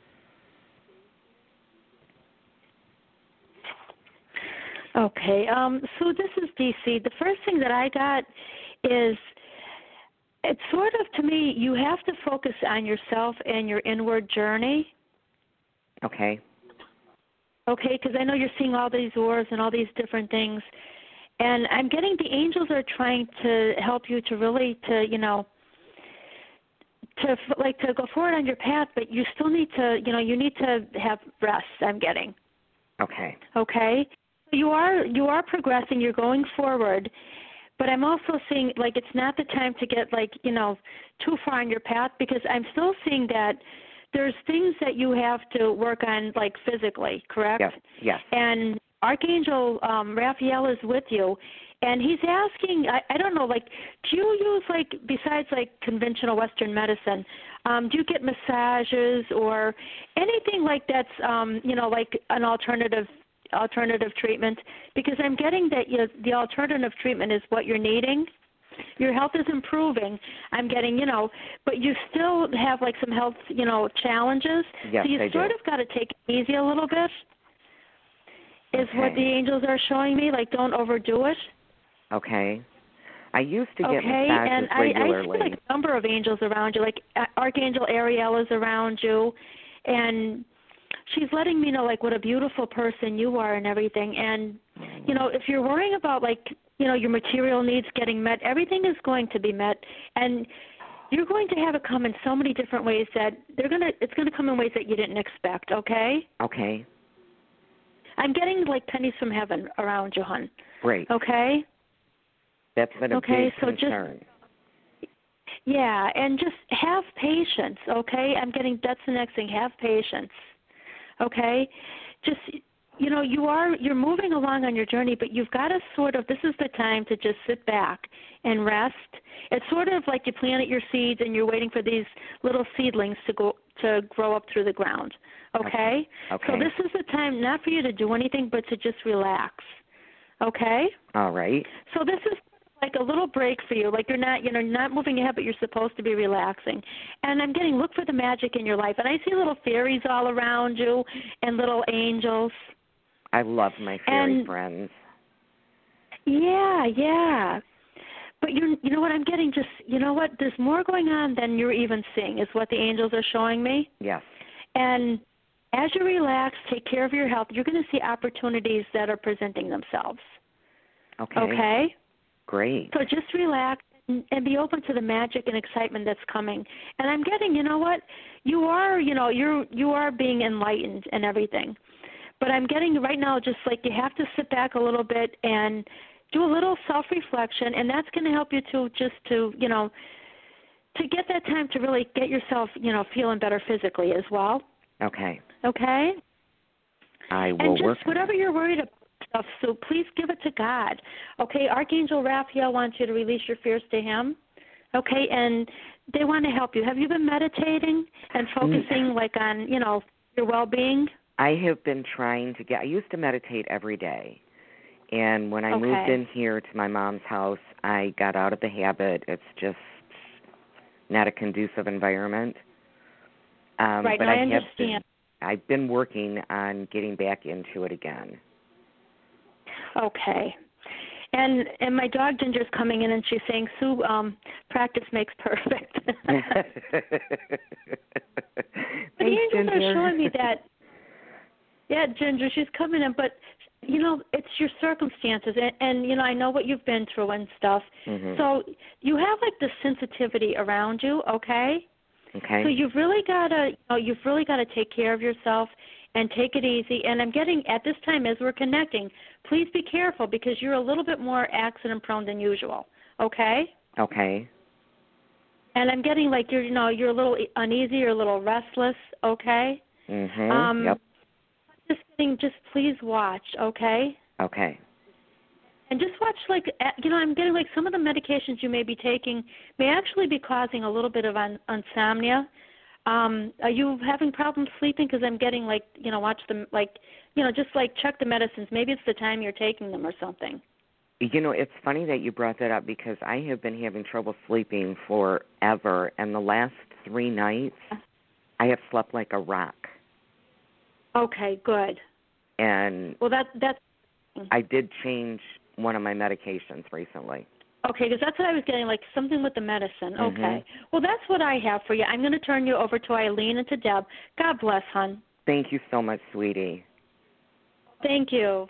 Okay, so this is DC. The first thing that I got is, it's sort of, to me, you have to focus on yourself and your inward journey. Okay. Okay, because I know you're seeing all these wars and all these different things, and I'm getting the angels are trying to help you to really, to go forward on your path, but you still need to, you need to have rest, I'm getting. Okay. Okay? You are progressing, you're going forward, but I'm also seeing, it's not the time to get, too far on your path, because I'm still seeing that there's things that you have to work on, physically, correct? Yes. And Archangel Raphael is with you, and he's asking, I don't know, do you use, besides, conventional Western medicine, do you get massages or anything that's, an alternative treatment? Because I'm getting that the alternative treatment is what you're needing. Your health is improving. I'm getting, but you still have some health, challenges. Yes, so you sort of got to take it easy a little bit. Is what the angels are showing me. Don't overdo it. Okay. I used to get massages and regularly. I see a number of angels around you. Archangel Ariel is around you, and she's letting me know what a beautiful person you are and everything. And if you're worrying about your material needs getting met, everything is going to be met, and you're going to have it come in so many different ways that it's going to come in ways that you didn't expect. Okay. Okay. I'm getting pennies from heaven around you, hon. Great. Okay. That's been a big concern. Yeah, and just have patience. Okay. I'm getting that's the next thing. Have patience. Okay. Just you're moving along on your journey, but you've got to this is the time to just sit back and rest. It's sort of like you planted your seeds and you're waiting for these little seedlings to grow up through the ground. Okay? Okay. So this is the time not for you to do anything, but to just relax. Okay? All right. So this is like a little break for you. Like you're not moving ahead, but you're supposed to be relaxing. And I'm look for the magic in your life. And I see little fairies all around you and little angels. I love my fairy friends. Yeah. But you know what I'm getting? There's more going on than you're even seeing is what the angels are showing me. Yes. And as you relax, take care of your health, you're going to see opportunities that are presenting themselves. Okay? Great. So just relax and be open to the magic and excitement that's coming. And I'm getting, you know what? You are being enlightened and everything. But I'm getting right now just like you have to sit back a little bit and do a little self-reflection, and that's going to help you to get that time to really get yourself, feeling better physically as well. Okay. Okay? I will and just work whatever you're worried about stuff, so please give it to God. Okay? Archangel Raphael wants you to release your fears to him. Okay? And they want to help you. Have you been meditating and focusing on, your well-being? I have been trying I used to meditate every day. And when I moved in here to my mom's house, I got out of the habit. It's just not a conducive environment. Right, but I understand. I've been working on getting back into it again. Okay. And my dog Ginger's coming in and she's saying, Sue, practice makes perfect. But the angels are showing me that. Yeah, Ginger, she's coming in, but it's your circumstances, and I know what you've been through and stuff. Mm-hmm. So you have the sensitivity around you, okay? Okay. So you've really got to take care of yourself and take it easy. And I'm getting at this time as we're connecting, please be careful because you're a little bit more accident prone than usual, okay? Okay. And I'm getting you're a little uneasy or a little restless, okay? Mhm. Yep. Just please watch, okay? Okay. And just watch, I'm getting some of the medications you may be taking may actually be causing a little bit of insomnia. Are you having problems sleeping? Because I'm getting watch them, just check the medicines. Maybe it's the time you're taking them or something. It's funny that you brought that up because I have been having trouble sleeping forever, and the last 3 nights I have slept like a rock. Okay, good. And that's. I did change one of my medications recently. Okay, because that's what I was getting, something with the medicine. Mm-hmm. Okay. Well, that's what I have for you. I'm going to turn you over to Eileen and to Deb. God bless, hon. Thank you so much, sweetie. Thank you.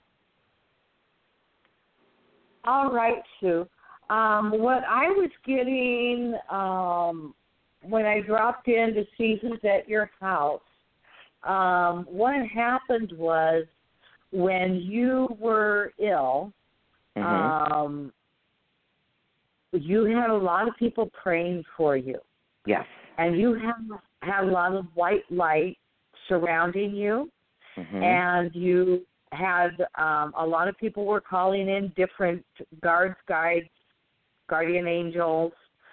All right, Sue. What I was getting when I dropped in to see who's at your house, what happened was when you were ill, mm-hmm. You had a lot of people praying for you. Yes. And you had a lot of white light surrounding you, mm-hmm. and you had a lot of people were calling in different guides, guardian angels,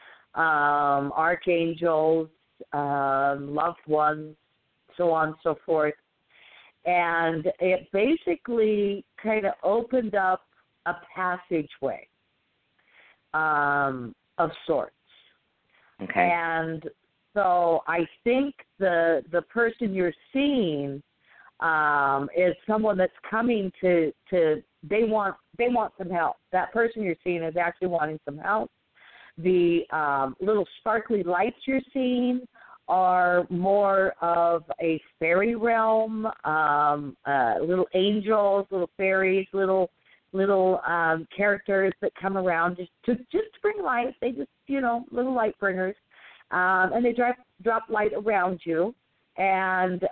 archangels, loved ones, so on and so forth. And it basically kind of opened up a passageway of sorts. Okay. And so I think the person you're seeing is someone that's coming to they want some help. That person you're seeing is actually wanting some help. The little sparkly lights you're seeing are more of a fairy realm, little angels, little fairies, little characters that come around just to bring light. They just, little light bringers. And they drop light around you. And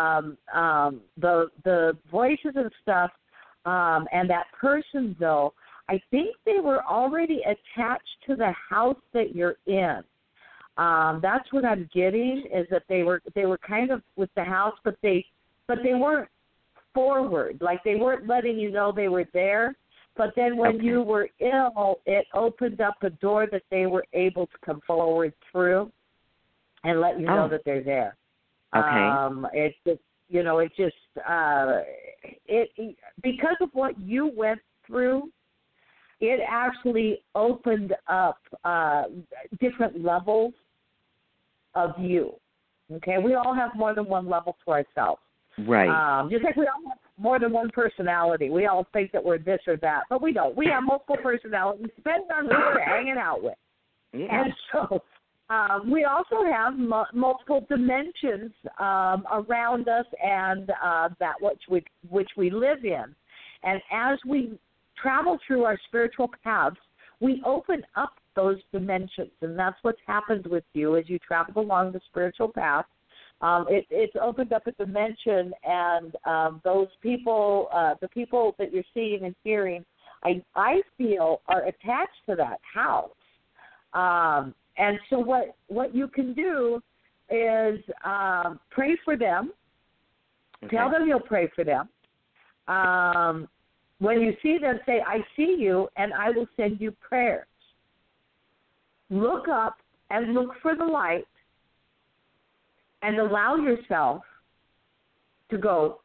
the voices and stuff, and that person, though, I think they were already attached to the house that you're in. That's what I'm getting, is that they were kind of with the house, but they weren't forward, like they weren't letting you know they were there. But then when you were ill, it opened up a door that they were able to come forward through and let you know that they're there. It just, because of what you went through, it actually opened up different levels of you. Okay, we all have more than one level to ourselves. Right. Just like we all have more than one personality. We all think that we're this or that, but we don't. We have multiple personalities depending on who we're hanging out with. Yeah. And so we also have multiple dimensions around us and that which we live in. And as we travel through our spiritual paths, we open up those dimensions, and that's what's happened with you as you travel along the spiritual path. It's opened up a dimension, and those people, the people that you're seeing and hearing, I feel are attached to that house. And so what you can do is pray for them. Okay. Tell them you'll pray for them. When you see them, say, I see you, and I will send you prayers. Look up and look for the light and allow yourself to go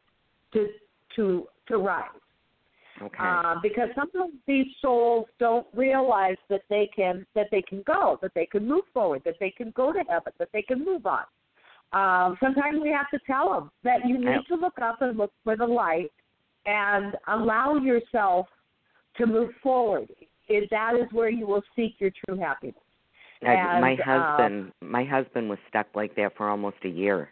to rise. Okay. Because sometimes these souls don't realize that they can go, that they can move forward, that they can go to heaven, that they can move on. Sometimes we have to tell them that you need to look up and look for the light and allow yourself to move forward. That is where you will seek your true happiness. And, my husband was stuck like that for almost a year.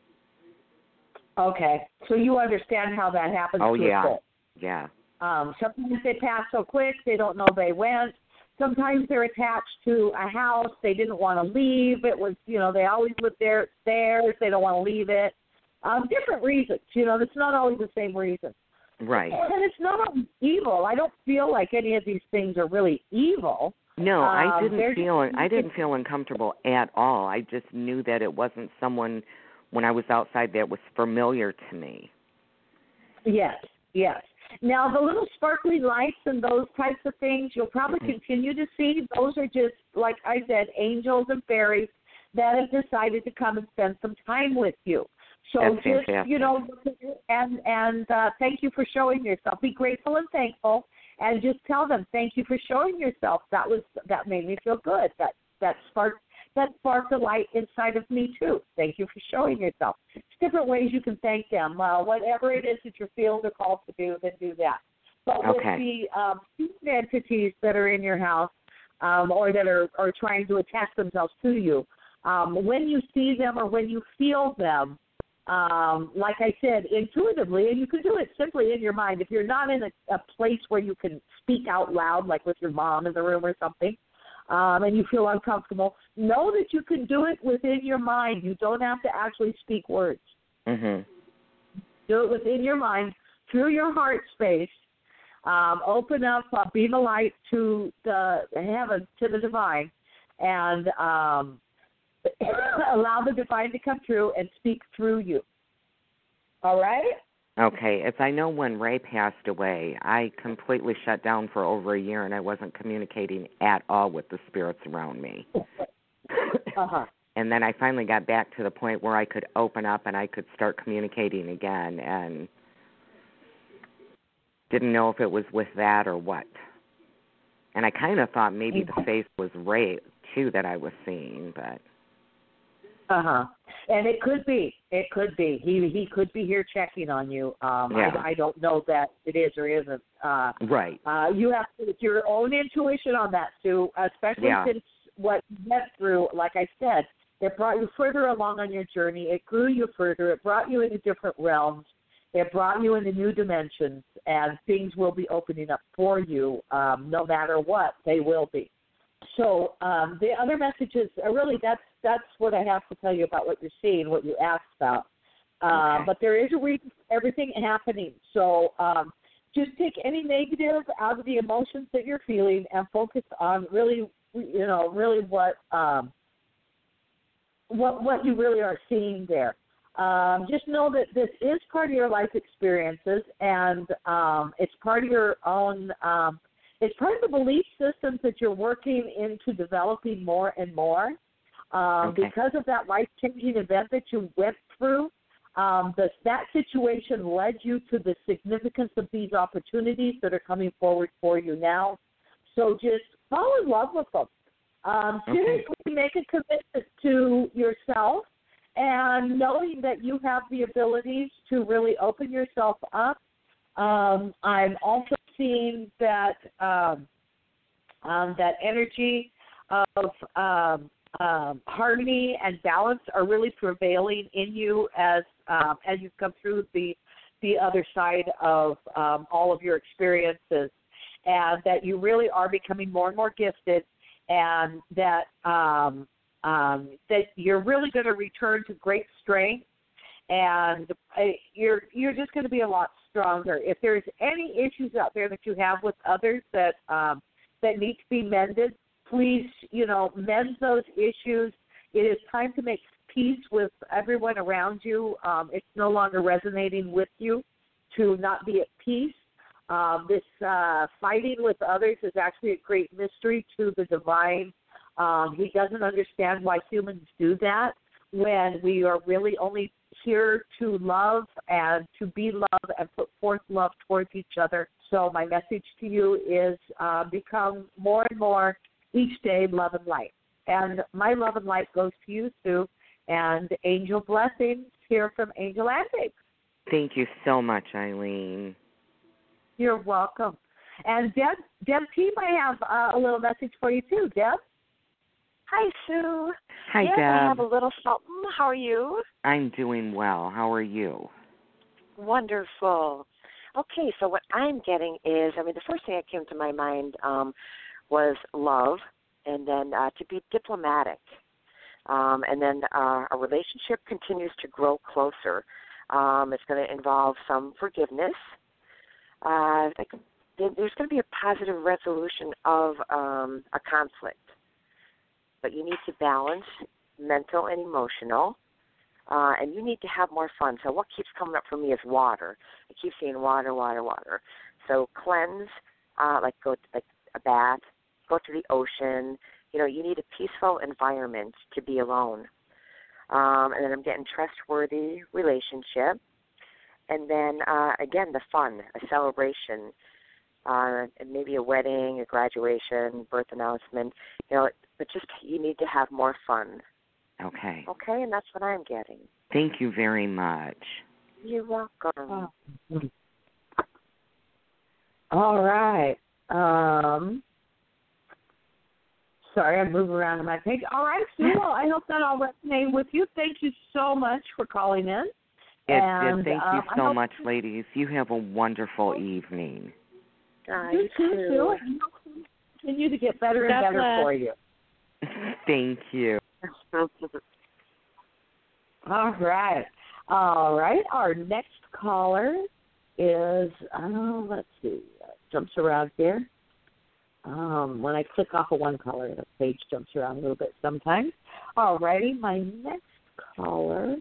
Okay, so you understand how that happens. Oh, to yeah, a soul. yeah. Sometimes they pass so quick they don't know they went. Sometimes they're attached to a house they didn't want to leave. It was, they always lived there. It's theirs. They don't want to leave it. Different reasons. It's not always the same reason. Right. And it's not evil. I don't feel like any of these things are really evil. No, I didn't feel uncomfortable at all. I just knew that it wasn't someone when I was outside that was familiar to me. Yes. Now, the little sparkly lights and those types of things, you'll probably continue to see. Those are just, like I said, angels and fairies that have decided to come and spend some time with you. So that's just, fantastic. and thank you for showing yourself. Be grateful and thankful. And just tell them, thank you for showing yourself. That made me feel good. That sparked a light inside of me too. Thank you for showing yourself. There's different ways you can thank them. Whatever it is that you're feeling or called to do, then do that. But with the entities that are in your house or that are trying to attach themselves to you, when you see them or when you feel them, like I said, intuitively, and you can do it simply in your mind. If you're not in a place where you can speak out loud, like with your mom in the room or something, and you feel uncomfortable, know that you can do it within your mind. You don't have to actually speak words. Mm-hmm. Do it within your mind, through your heart space. Open up, be the light to the heaven, to the divine, and allow the divine to come through and speak through you. All right? Okay. As I know, when Ray passed away, I completely shut down for over a year, and I wasn't communicating at all with the spirits around me. And then I finally got back to the point where I could open up and I could start communicating again, and didn't know if it was with that or what. And I kind of thought maybe the face was Ray, too, that I was seeing, but... And it could be. He could be here checking on you. I don't know that it is or isn't. Right. You have your own intuition on that, Sue, especially since what you went through, like I said, it brought you further along on your journey. It grew you further. It brought you into different realms. It brought you into new dimensions, and things will be opening up for you. No matter what, they will be. So the other messages are really that's what I have to tell you about what you're seeing, what you asked about. But there is a reason for everything happening. So just take any negative out of the emotions that you're feeling and focus on really what you really are seeing there. just know that this is part of your life experiences, and it's part of your own. It's part of the belief systems that you're working into developing more and more. Because of that life-changing event that you went through, that situation led you to the significance of these opportunities that are coming forward for you now. So just fall in love with them. Seriously, make a commitment to yourself, and knowing that you have the abilities to really open yourself up. I'm also seeing that that energy of harmony and balance are really prevailing in you as you've come through the other side of all of your experiences, and that you really are becoming more and more gifted, and that that you're really going to return to great strength, and you're just going to be a lot stronger. If there's any issues out there that you have with others that need to be mended, please, mend those issues. It is time to make peace with everyone around you. It's no longer resonating with you to not be at peace. This fighting with others is actually a great mystery to the divine. He doesn't understand why humans do that when we are really only here to love and to be love and put forth love towards each other. So my message to you is become more and more each day love and light. And my love and light goes to you, Sue, and angel blessings here from Angel Antics. Thank you so much, Eileen. You're welcome. And Deb T might have a little message for you too. Deb? Hi, Sue. Hi, yes, Deb. I have a little something. How are you? I'm doing well. How are you? Wonderful. Okay, so what I'm getting is, the first thing that came to my mind was love, and then to be diplomatic. And then a relationship continues to grow closer. It's going to involve some forgiveness. There's going to be a positive resolution of a conflict. But you need to balance mental and emotional, and you need to have more fun. So what keeps coming up for me is water. I keep seeing water, water, water. So cleanse, go to a bath, go to the ocean. You need a peaceful environment to be alone. And then I'm getting trustworthy relationship. And then, again, the fun, a celebration, and maybe a wedding, a graduation, birth announcement. But just you need to have more fun. Okay. Okay, and that's what I'm getting. Thank you very much. You're welcome. All right. Sorry, I'm moving around on my page. All right, Sue, well, I hope that all resonated with you. Thank you so much for calling in. It did. Thank you so much, ladies. You have a wonderful evening. You too, Sue. Continue to get better and better for you. Thank you. All right. Our next caller is, let's see, jumps around here. When I click off of one caller, the page jumps around a little bit sometimes. All righty. My next caller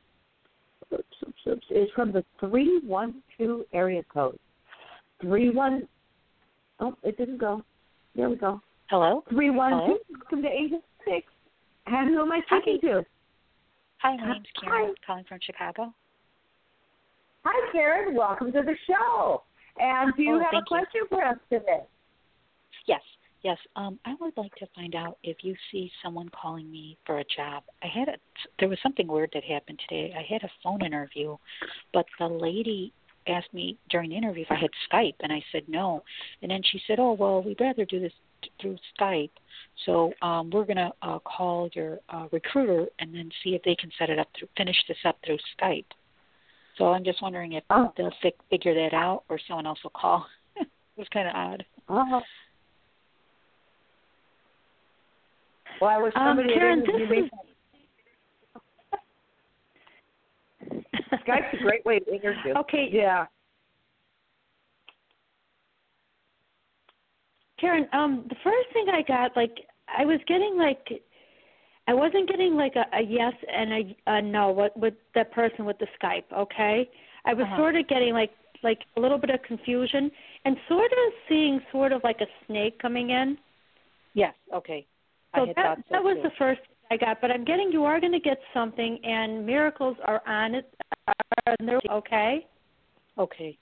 is from the 312 area code. Oh, it didn't go. There we go. Hello? 312. Welcome to Angel 6. And who am I speaking to? Hi, my name's Karen, calling from Chicago. Hi, Karen. Welcome to the show. And do you have a question for us today? Yes. I would like to find out if you see someone calling me for a job. There was something weird that happened today. I had a phone interview, but the lady asked me during the interview if I had Skype, and I said no. And then she said, oh, well, we'd rather do this through Skype. So we're going to call your recruiter and then see if they can finish this up through Skype. So I'm just wondering if they'll figure that out or someone else will call. It was kind of odd. Well, I was somebody Karen, Skype's a great way to interview. Okay. Yeah. Karen, the first thing I got, I was getting I wasn't getting like a yes and a no with that person with the Skype, okay? I was sort of getting like a little bit of confusion and sort of seeing sort of like a snake coming in. Yes, okay. So that was the first I got, but I'm getting you are going to get something, and miracles are on it. Okay? Okay.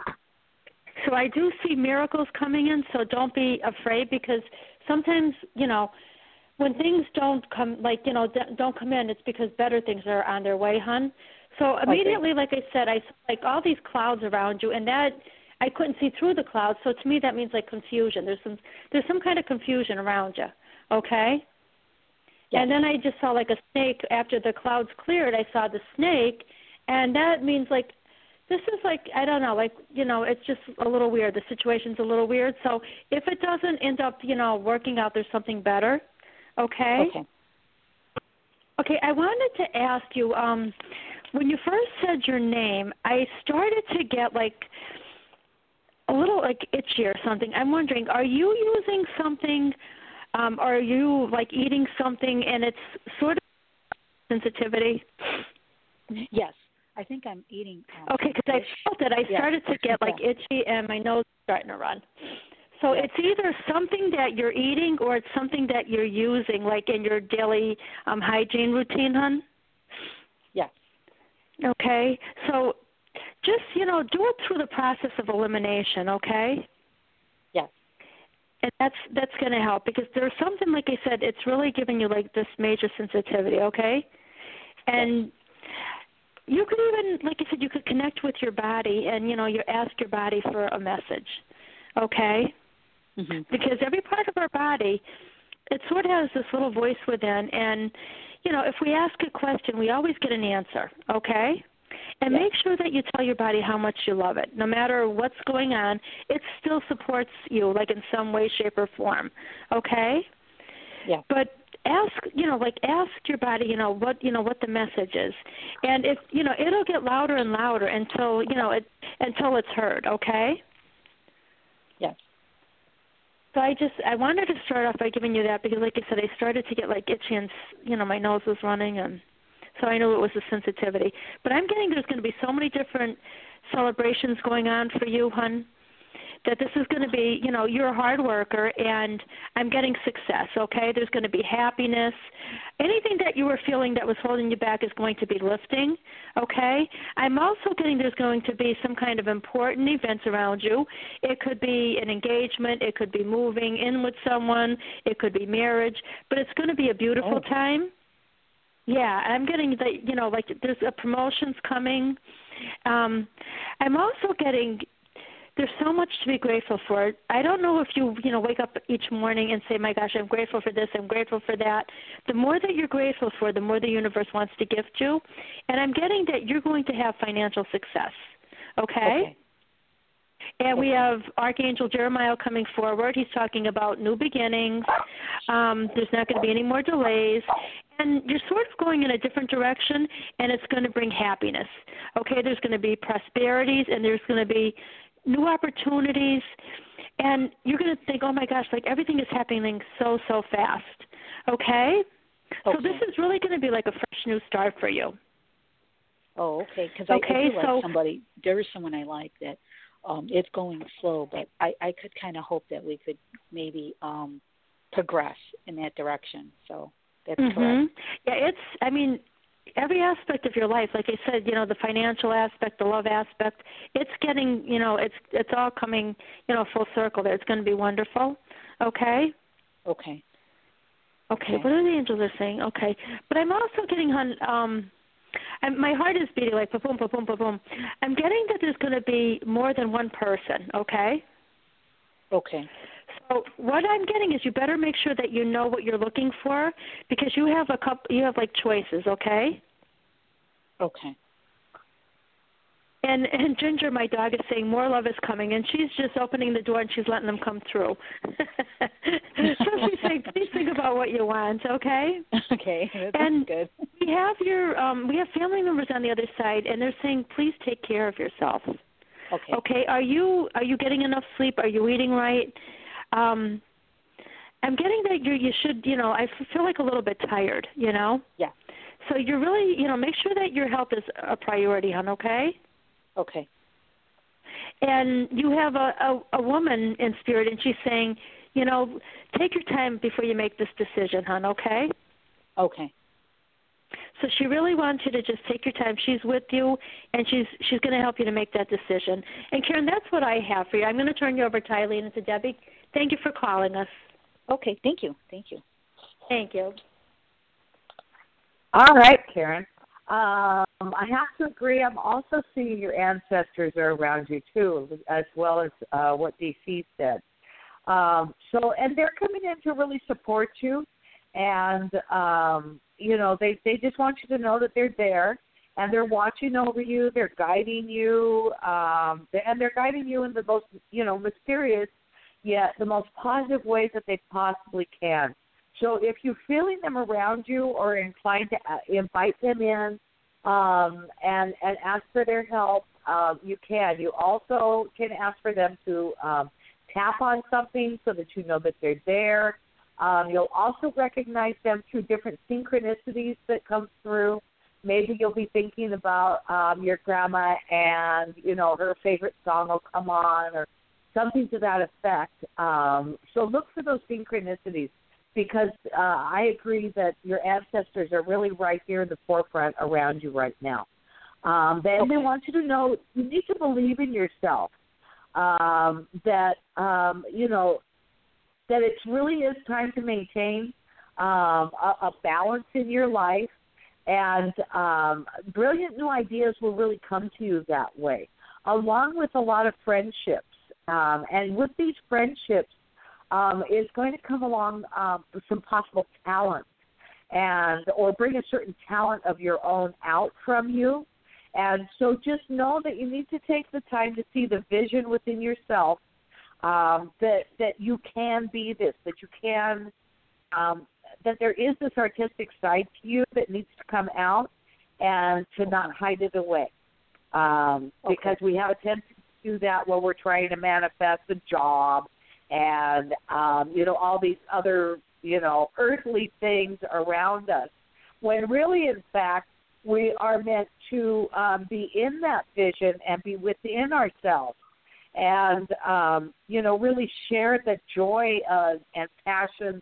So I do see miracles coming in, so don't be afraid, because sometimes, when things don't come, don't come in, it's because better things are on their way, hon. So immediately, like I said, I saw like all these clouds around you, and that I couldn't see through the clouds. So to me, that means like confusion. There's some kind of confusion around you. Okay. Yes. And then I just saw like a snake after the clouds cleared. I saw the snake, and that means like this is like I don't know, like it's just a little weird. The situation's a little weird. So if it doesn't end up working out, there's something better. Okay. Okay. Okay. I wanted to ask you. When you first said your name, I started to get like a little like itchy or something. I'm wondering, are you using something, or are you like eating something and it's sort of sensitivity? Yes, I think I'm eating. Okay, because I felt that I started to get like itchy and my nose is starting to run. So it's either something that you're eating or it's something that you're using, like in your daily hygiene routine, hon? Yes. Okay, so just, do it through the process of elimination, okay? Yes. And that's going to help, because there's something, like I said, it's really giving you like this major sensitivity, okay? And you could even, like I said, you could connect with your body and, you ask your body for a message, okay? Mm-hmm. Because every part of our body, it sort of has this little voice within, and if we ask a question, we always get an answer, okay? And make sure that you tell your body how much you love it. No matter what's going on, it still supports you, like in some way, shape, or form, okay? Yeah. But ask your body, what the message is. And if, it'll get louder and louder until, until it's heard, okay? Yes. So I wanted to start off by giving you that, because, like I said, I started to get like itchy and my nose was running, and so I knew it was a sensitivity. But I'm getting there's going to be so many different celebrations going on for you, hon, that this is going to be, you're a hard worker, and I'm getting success, okay? There's going to be happiness. Anything that you were feeling that was holding you back is going to be lifting, okay? I'm also getting there's going to be some kind of important events around you. It could be an engagement. It could be moving in with someone. It could be marriage. But it's going to be a beautiful time. Yeah, I'm getting that, like there's a promotions coming. I'm also getting... There's so much to be grateful for. I don't know if you wake up each morning and say, my gosh, I'm grateful for this, I'm grateful for that. The more that you're grateful for, the more the universe wants to gift you. And I'm getting that you're going to have financial success, okay? And we have Archangel Jeremiah coming forward. He's talking about new beginnings. There's not going to be any more delays. And you're sort of going in a different direction, and it's going to bring happiness, okay? There's going to be prosperities, and there's going to be new opportunities, and you're going to think, oh my gosh, like everything is happening so fast, okay? So this is really going to be like a fresh new start for you. Oh, okay, because I feel like there is someone I like that it's going slow, but I could kind of hope that we could maybe progress in that direction, so that's correct. Yeah, every aspect of your life, like I said, the financial aspect, the love aspect, it's getting, it's all coming, full circle there. It's going to be wonderful. Okay? Okay. Okay, what are the angels are saying? Okay. But I'm also getting, my heart is beating like ba-boom, ba-boom, ba-boom. I'm getting that there's going to be more than one person, okay? Okay. So what I'm getting is you better make sure that you know what you're looking for, because you have like choices, okay? Okay. And Ginger, my dog, is saying more love is coming, and she's just opening the door and she's letting them come through. So she's saying, please think about what you want, okay? Okay, that's good. We have we have family members on the other side, and they're saying, please take care of yourself. Okay. Okay. Are you getting enough sleep? Are you eating right? I'm getting that you should, I feel like a little bit tired, Yeah. So you're really, make sure that your health is a priority, hon, okay? Okay. And you have a woman in spirit, and she's saying, take your time before you make this decision, hon, okay? Okay. So she really wants you to just take your time. She's with you, and she's going to help you to make that decision. And, Karen, that's what I have for you. I'm going to turn you over to Eileen and to Debbie. Thank you for calling us. Okay, thank you. Thank you. Thank you. All right, Karen. I have to agree. I'm also seeing your ancestors are around you, too, as well as what DC said. And they're coming in to really support you. And, they just want you to know that they're there, and they're watching over you. They're guiding you, and they're guiding you in the most, mysterious, yet the most positive ways that they possibly can. So if you're feeling them around you or inclined to invite them in and ask for their help, you can. You also can ask for them to tap on something so that you know that they're there. You'll also recognize them through different synchronicities that come through. Maybe you'll be thinking about your grandma and, her favorite song will come on or something to that effect. So look for those synchronicities because I agree that your ancestors are really right here in the forefront around you right now. They want you to know you need to believe in yourself, that it really is time to maintain a balance in your life, and brilliant new ideas will really come to you that way, along with a lot of friendships. And with these friendships is going to come along some possible talent or bring a certain talent of your own out from you. And so just know that you need to take the time to see the vision within yourself, that you can be this, that you can, that there is this artistic side to you that needs to come out and to not hide it away. Because we have a tendency to do that when we're trying to manifest a job and, all these other, earthly things around us. When really, in fact, we are meant to be in that vision and be within ourselves and, really share the joy and passion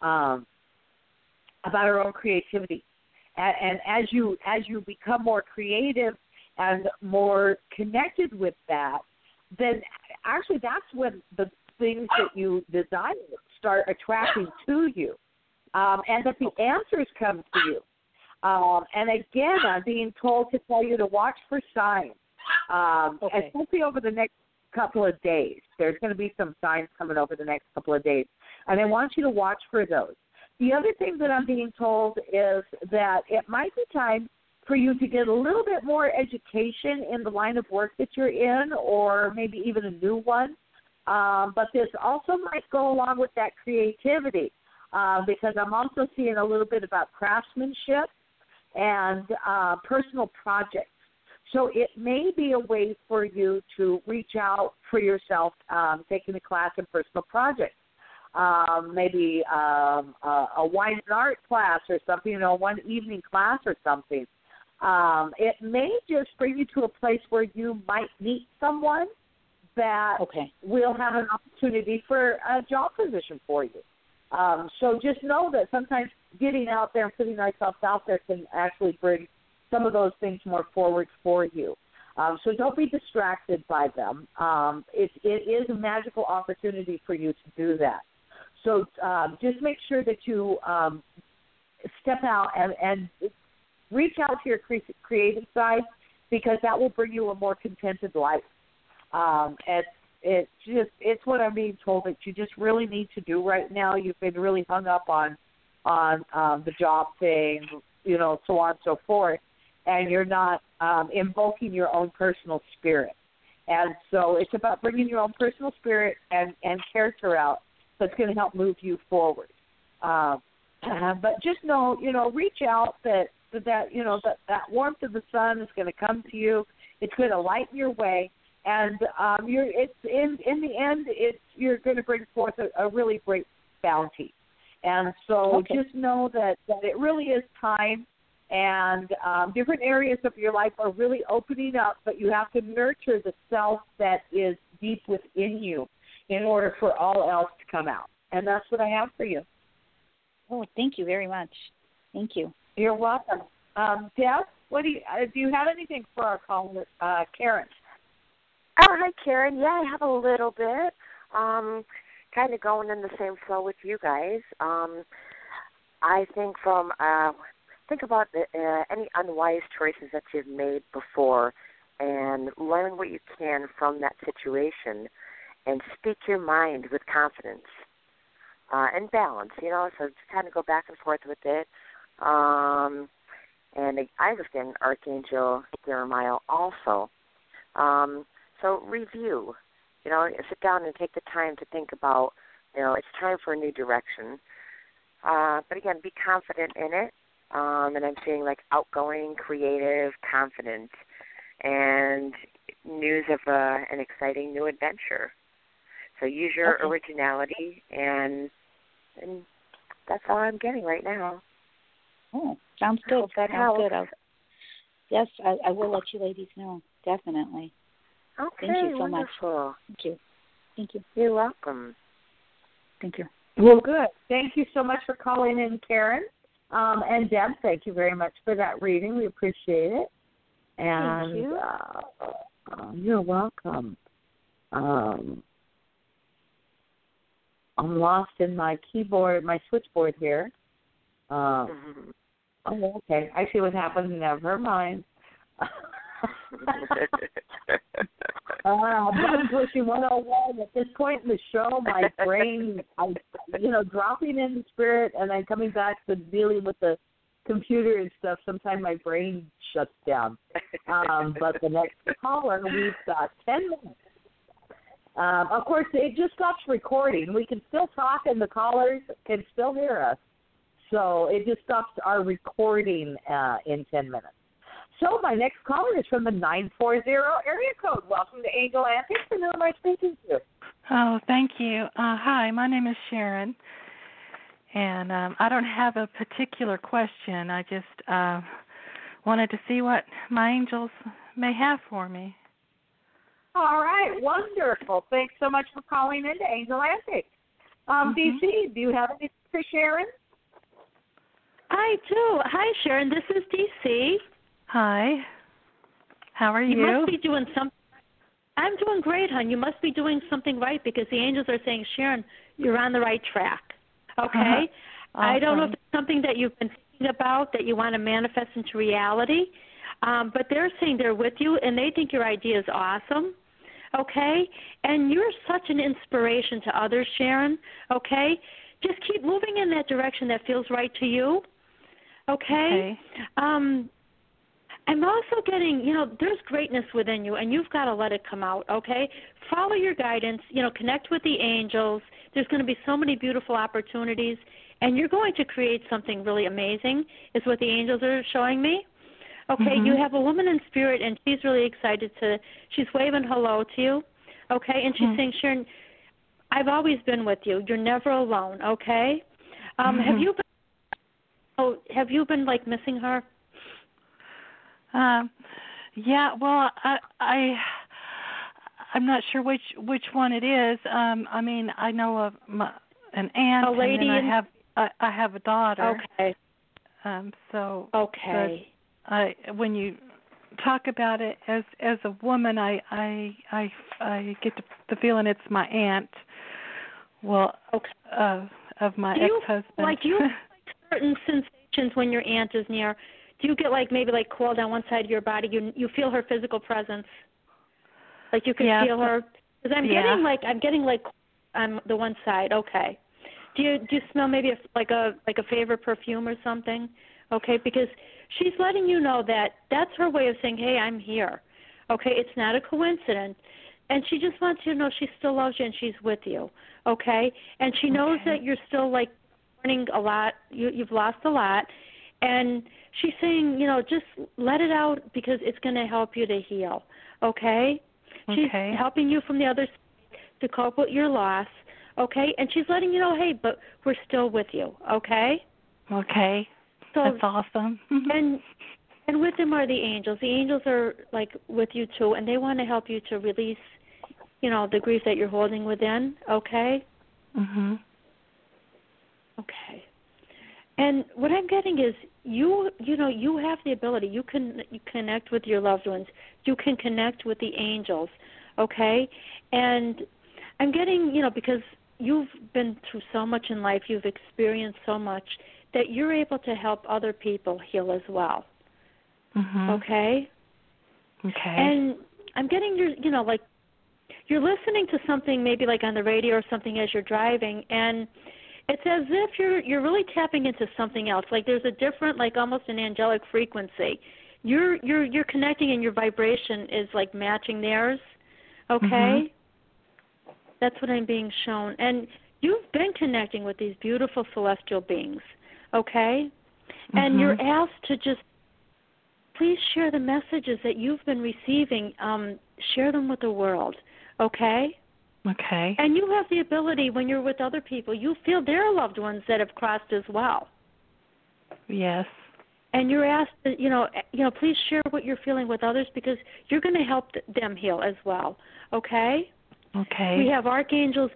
about our own creativity. And as you become more creative and more connected with that, then actually that's when the things that you desire start attracting to you, and that the answers come to you. And again, I'm being told to tell you to watch for signs, especially over the next couple of days. There's going to be some signs coming over the next couple of days, and I want you to watch for those. The other thing that I'm being told is that it might be time for you to get a little bit more education in the line of work that you're in, or maybe even a new one. But this also might go along with that creativity, because I'm also seeing a little bit about craftsmanship and personal projects. So it may be a way for you to reach out for yourself, taking a class in personal projects. Maybe a wine and art class or something, one evening class or something. It may just bring you to a place where you might meet someone that will have an opportunity for a job position for you. So just know that sometimes getting out there and putting ourselves out there can actually bring some of those things more forward for you. So don't be distracted by them. It is a magical opportunity for you to do that. So just make sure that you step out and reach out to your creative side, because that will bring you a more contented life. It's what I'm being told that you just really need to do right now. You've been really hung up on the job thing, so on and so forth, and you're not invoking your own personal spirit. And so it's about bringing your own personal spirit and character out that's going to help move you forward. But just know, reach out that warmth of the sun is going to come to you. It's going to lighten your way. And in the end, you're going to bring forth a really great bounty. And so just know that it really is time, and different areas of your life are really opening up, but you have to nurture the self that is deep within you in order for all else to come out. And that's what I have for you. Oh, thank you very much. Thank you. You're welcome. Deb, what do you have anything for our caller, Karen? Oh, hi, Karen. Yeah, I have a little bit. Kind of going in the same flow with you guys. I think think about any unwise choices that you've made before, and learn what you can from that situation, and speak your mind with confidence and balance. So just kind of go back and forth with it. And I was getting Archangel Jeremiah also. So review. Sit down and take the time to think about, it's time for a new direction. But again, be confident in it. And I'm seeing like outgoing, creative, confident, and news of an exciting new adventure. So use your originality, and that's all I'm getting right now. Oh, sounds good. That sounds helps. good. Yes, I will let you ladies know, definitely. Okay, Thank you so wonderful. much. Thank you. Thank you. You're welcome. Thank you. Well, good. Thank you so much for calling in, Karen. And Deb, thank you very much for that reading. We appreciate it. And thank you. You're welcome. I'm lost in my keyboard, my switchboard here. Oh, okay. I see what happened. Never mind. Button pushing 101. At this point in the show, my brain, dropping into spirit and then coming back to dealing with the computer and stuff, sometimes my brain shuts down. But the next caller, we've got 10 minutes. Of course, it just stops recording. We can still talk and the callers can still hear us. So it just stops our recording in 10 minutes. So my next caller is from the 940 area code. Welcome to Angel Antics, and who am I speaking to? Oh, thank you. Hi, my name is Sharon, and I don't have a particular question. I just wanted to see what my angels may have for me. All right, wonderful. Thanks so much for calling in to Angel Antics. DC, do you have anything for Sharon? I do. Hi, Sharon. This is DC. Hi. How are you? You must be doing something. I'm doing great, hon. You must be doing something right because the angels are saying, Sharon, you're on the right track. Okay? Awesome. I don't know if it's something that you've been thinking about that you want to manifest into reality, but they're saying they're with you and they think your idea is awesome. Okay? And you're such an inspiration to others, Sharon. Okay? Just keep moving in that direction that feels right to you. Okay? I'm also getting, there's greatness within you, and you've got to let it come out, okay? Follow your guidance, connect with the angels. There's going to be so many beautiful opportunities, and you're going to create something really amazing, is what the angels are showing me. Okay, you have a woman in spirit, and she's really excited she's waving hello to you, okay? And she's saying, Sharon, I've always been with you. You're never alone, okay? Have you been like missing her? Yeah, well, I'm not sure which one it is. I mean, I know of an aunt, a lady, and then I have a daughter. Okay. So. Okay. When you talk about it as a woman, I get the feeling it's my aunt. Well, of my ex-husband. You have certain sensations when your aunt is near. Do you get maybe cold on one side of your body? You feel her physical presence, like you can feel her. Because I'm getting on the one side. Okay. Do you smell maybe a favorite perfume or something? Okay, because she's letting you know that that's her way of saying, hey, I'm here. Okay, it's not a coincidence. And she just wants you to know she still loves you and she's with you. Okay, and she knows that you're still learning a lot. You've lost a lot. And she's saying, just let it out because it's going to help you to heal, okay? She's helping you from the other side to cope with your loss, okay? And she's letting you know, hey, but we're still with you, okay? Okay. So, that's awesome. and with them are the angels. The angels are, like, with you, too, and they want to help you to release, the grief that you're holding within, okay? Mhm. Okay. And what I'm getting is you have the ability. You connect with your loved ones. You can connect with the angels, okay? And I'm getting, because you've been through so much in life, you've experienced so much, that you're able to help other people heal as well, okay? Okay. And I'm getting you're listening to something maybe like on the radio or something as you're driving, and it's as if you're really tapping into something else. Like there's a different, like almost an angelic frequency. You're connecting, and your vibration is like matching theirs. Okay, that's what I'm being shown. And you've been connecting with these beautiful celestial beings. Okay, and you're asked to just please share the messages that you've been receiving. Share them with the world. Okay. Okay. And you have the ability, when you're with other people, you feel their loved ones that have crossed as well. Yes. And you're asked to, please share what you're feeling with others, because you're going to help them heal as well. Okay? Okay. We have Archangels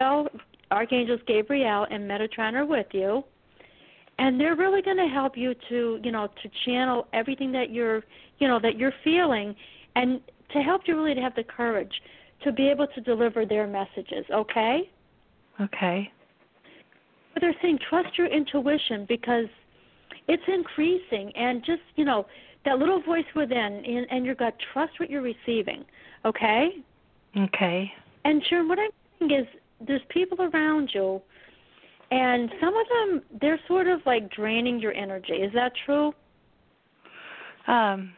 Gabriel and Metatron are with you, and they're really going to help you to channel everything that you're feeling, and to help you really to have the courage to be able to deliver their messages, okay? Okay. But they're saying trust your intuition, because it's increasing, and just, that little voice within and your gut, trust what you're receiving, okay? Okay. And Sharon, what I'm saying is there's people around you, and some of them, they're sort of like draining your energy. Is that true? I'm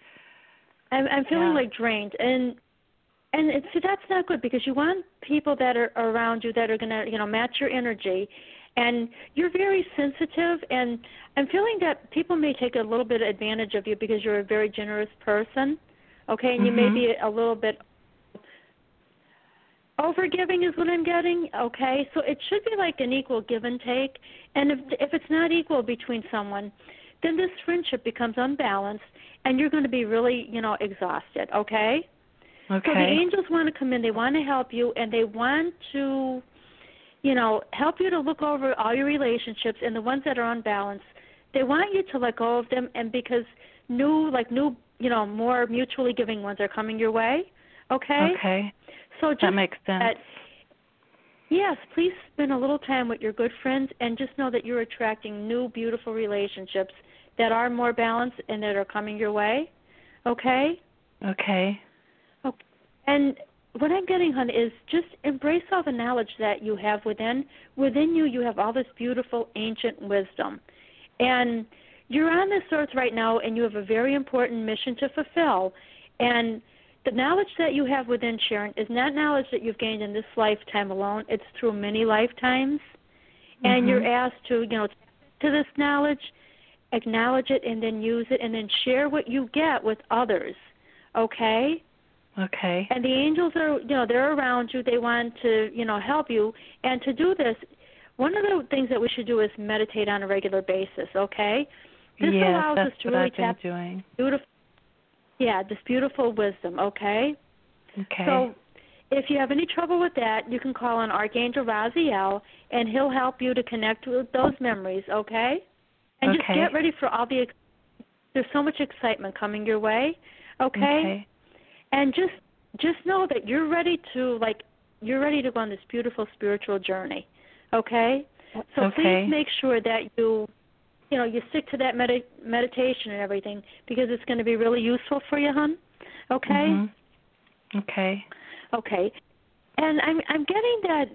feeling like drained, and that's not good, because you want people that are around you that are going to, match your energy. And you're very sensitive, and I'm feeling that people may take a little bit of advantage of you because you're a very generous person, okay? And you may be a little bit overgiving is what I'm getting, okay? So it should be like an equal give and take. And if it's not equal between someone, then this friendship becomes unbalanced, and you're going to be really, exhausted, okay? Okay. So the angels want to come in, they want to help you, and they want to, help you to look over all your relationships, and the ones that are unbalanced, they want you to let go of them, and because new, more mutually giving ones are coming your way, okay? Okay. So just that makes sense. Yes, please spend a little time with your good friends, and just know that you're attracting new, beautiful relationships that are more balanced and that are coming your way, okay? Okay. And what I'm getting, hon, is just embrace all the knowledge that you have within. Within you, you have all this beautiful ancient wisdom. And you're on this earth right now, and you have a very important mission to fulfill. And the knowledge that you have within, Sharon, is not knowledge that you've gained in this lifetime alone. It's through many lifetimes. And you're asked to, to this knowledge, acknowledge it, and then use it, and then share what you get with others, okay? Okay. And the angels are, they're around you. They want to, help you. And to do this, one of the things that we should do is meditate on a regular basis, okay? This allows us to really tap this beautiful wisdom, okay? Okay. So if you have any trouble with that, you can call on Archangel Raziel, and he'll help you to connect with those memories, okay? And just get ready for there's so much excitement coming your way, okay? And just know that you're ready to go on this beautiful spiritual journey, okay? So please make sure that you stick to that meditation and everything, because it's going to be really useful for you, hon. Okay? Okay. Okay. And I'm getting that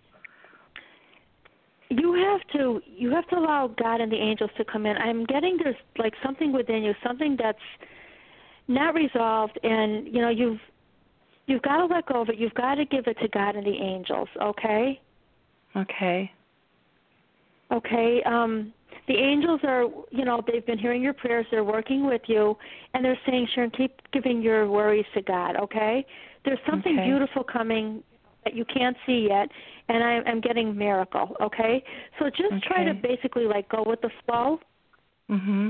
you have to allow God and the angels to come in. I'm getting there's like something within you, something that's not resolved, and you've got to let go of it. You've got to give it to God and the angels, okay? Okay. Okay. The angels are, they've been hearing your prayers. They're working with you, and they're saying, Sharon, keep giving your worries to God, okay? There's something beautiful coming that you can't see yet, and I'm getting miracle, okay? So just try to basically, like, go with the flow. Mhm.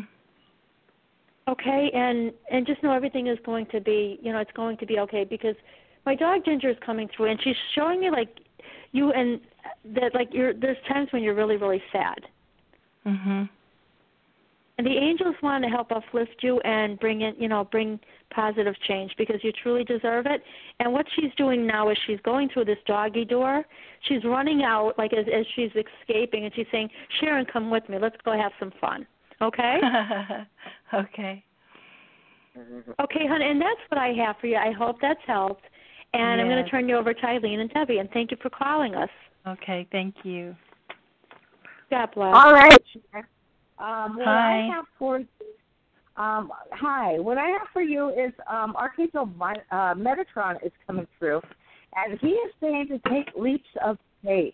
Okay, and just know everything is going to be, it's going to be okay, because my dog Ginger is coming through, and she's showing me, like, you and that, like, there's times when you're really, really sad. Mhm. And the angels want to help uplift you and bring positive change, because you truly deserve it. And what she's doing now is she's going through this doggy door. She's running out, like, as she's escaping, and she's saying, Sharon, come with me. Let's go have some fun. Okay? Okay. Okay, honey, and that's what I have for you. I hope that's helped. And I'm going to turn you over to Eileen and Debbie, and thank you for calling us. Okay, thank you. God bless. All right. What Hi. I have for hi. What I have for you is Archangel Metatron is coming through, and he is saying to take leaps of faith.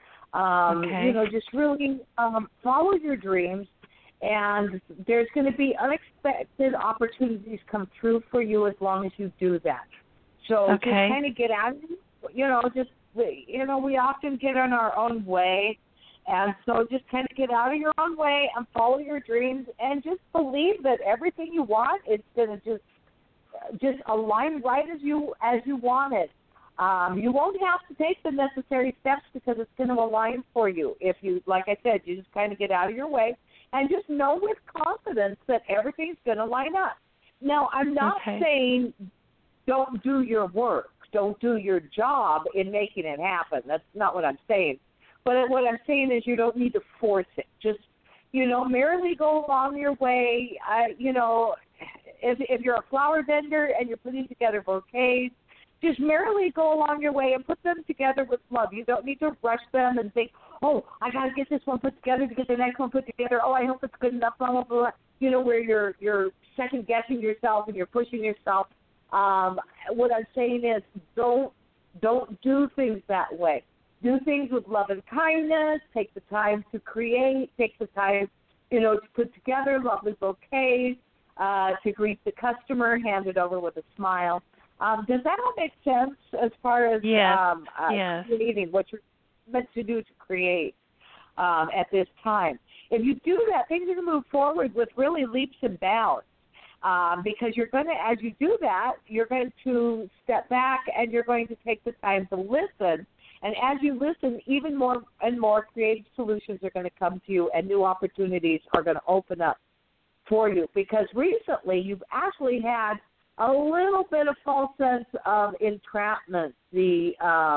Just really follow your dreams, and there's going to be unexpected opportunities come through for you as long as you do that. So just kind of get out of it. We often get in our own way. And so just kind of get out of your own way and follow your dreams, and just believe that everything you want is going to just align right as you want it. You won't have to take the necessary steps, because it's going to align for you. If you, like I said, you just kind of get out of your way and just know with confidence that everything's going to line up. Now, I'm not saying don't do your work, don't do your job in making it happen. That's not what I'm saying. But what I'm saying is you don't need to force it. Just, merrily go along your way. If you're a flower vendor and you're putting together bouquets, just merrily go along your way and put them together with love. You don't need to rush them and think, oh, I got to get this one put together to get the next one put together. Oh, I hope it's good enough, blah, blah, blah. Where you're second-guessing yourself and you're pushing yourself. What I'm saying is don't do things that way. Do things with love and kindness. Take the time to create. Take the time, to put together lovely bouquets, to greet the customer, hand it over with a smile. Does that all make sense as far as creating what you're meant to do to create at this time? If you do that, things are going to move forward with really leaps and bounds. Because you're going to, as you do that, you're going to step back and you're going to take the time to listen. And as you listen, even more and more creative solutions are going to come to you, and new opportunities are going to open up for you. Because recently, you've actually had a little bit of false sense of entrapment. The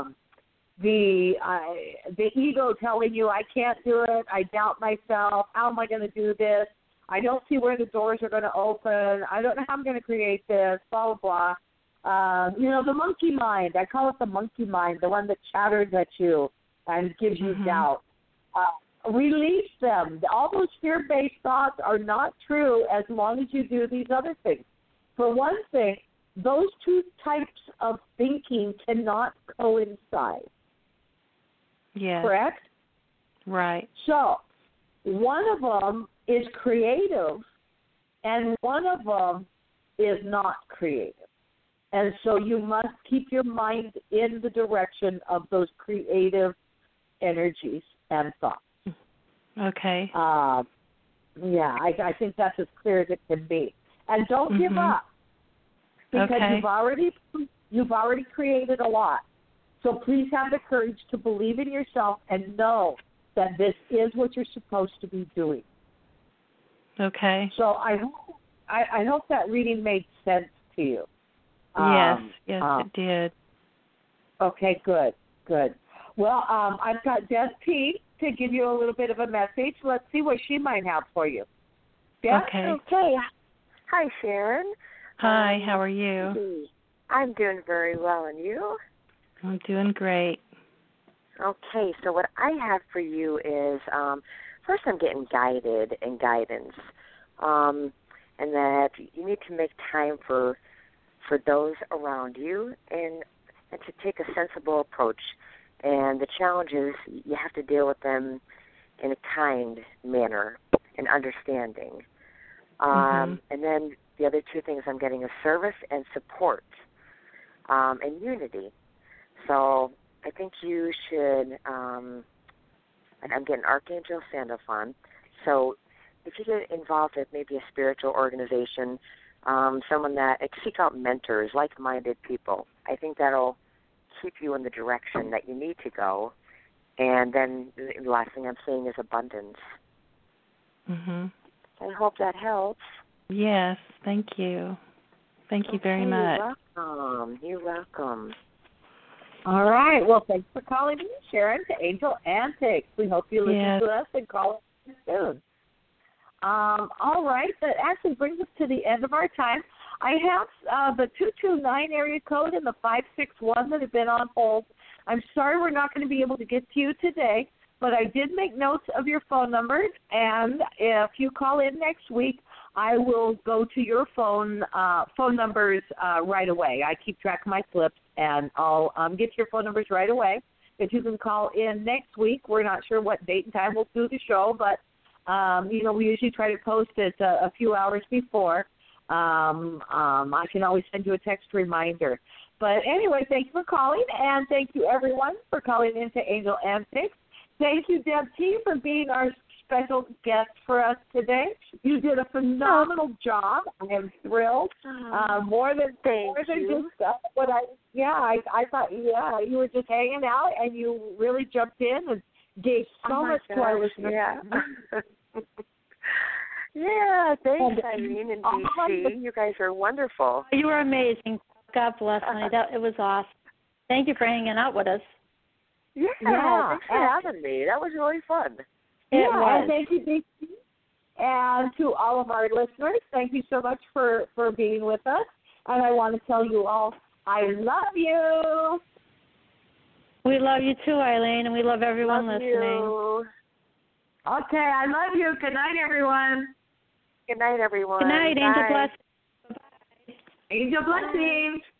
ego telling you, I can't do it. I doubt myself. How am I going to do this? I don't see where the doors are going to open. I don't know how I'm going to create this. Blah blah blah. The monkey mind. I call it the monkey mind, the one that chatters at you and gives you doubt. Release them. All those fear-based thoughts are not true as long as you do these other things. For one thing, those two types of thinking cannot coincide. Yes. Correct? Right. So, one of them is creative, and one of them is not creative. And so you must keep your mind in the direction of those creative energies and thoughts. Okay. I think that's as clear as it can be. And don't give up, because you've already created a lot. So please have the courage to believe in yourself and know that this is what you're supposed to be doing. Okay. So I hope that reading made sense to you. Yes, it did. Okay, good. Well, I've got Deb P. to give you a little bit of a message. Let's see what she might have for you. Deb? Okay. Hi, Sharon. Hi, how are you? I'm doing very well, and you? I'm doing great. Okay, so what I have for you is, first I'm getting guided and guidance, and that you need to make time for those around you and to take a sensible approach. And the challenge is you have to deal with them in a kind manner and understanding. And then the other two things I'm getting is service and support and unity. So think you should, and I'm getting Archangel Sandalphon. So if you get involved with maybe a spiritual organization, someone that, seek out mentors, like-minded people, I think that'll keep you in the direction that you need to go. And then the last thing I'm saying is abundance. Mhm. I hope that helps. Yes, thank you. Thank you very much. You're welcome. You're welcome. All right. Well, thanks for calling in, Sharon, to Angel Antics. We hope you listen to us and call us soon. All right. That actually brings us to the end of our time. I have the 229 area code and the 561 that have been on hold. I'm sorry we're not going to be able to get to you today, but I did make notes of your phone numbers, and if you call in next week, I will go to your phone numbers right away. I keep track of my slips, and I'll get your phone numbers right away. If you can call in next week, we're not sure what date and time we'll do the show, but, we usually try to post it a few hours before. I can always send you a text reminder. But anyway, thank you for calling, and thank you, everyone, for calling in to Angel Antics. Thank you, Deb T., for being our special guest for us today. You did a phenomenal job. I am thrilled. More than just what I thought. Yeah, you were just hanging out, and you really jumped in and gave so much to our listeners. Yeah. Yeah, thanks, Irene and DC. You guys are wonderful. You were amazing. God bless me. It was awesome. Thank you for hanging out with us. Yeah, thanks for having me. That was really fun. And thank you, DC. And to all of our listeners, thank you so much for being with us. And I want to tell you all, I love you. We love you too, Eileen, and we love everyone listening. You. Okay, I love you. Good night, everyone. Good night, everyone. Good night. Angel blessings. Angel blessings.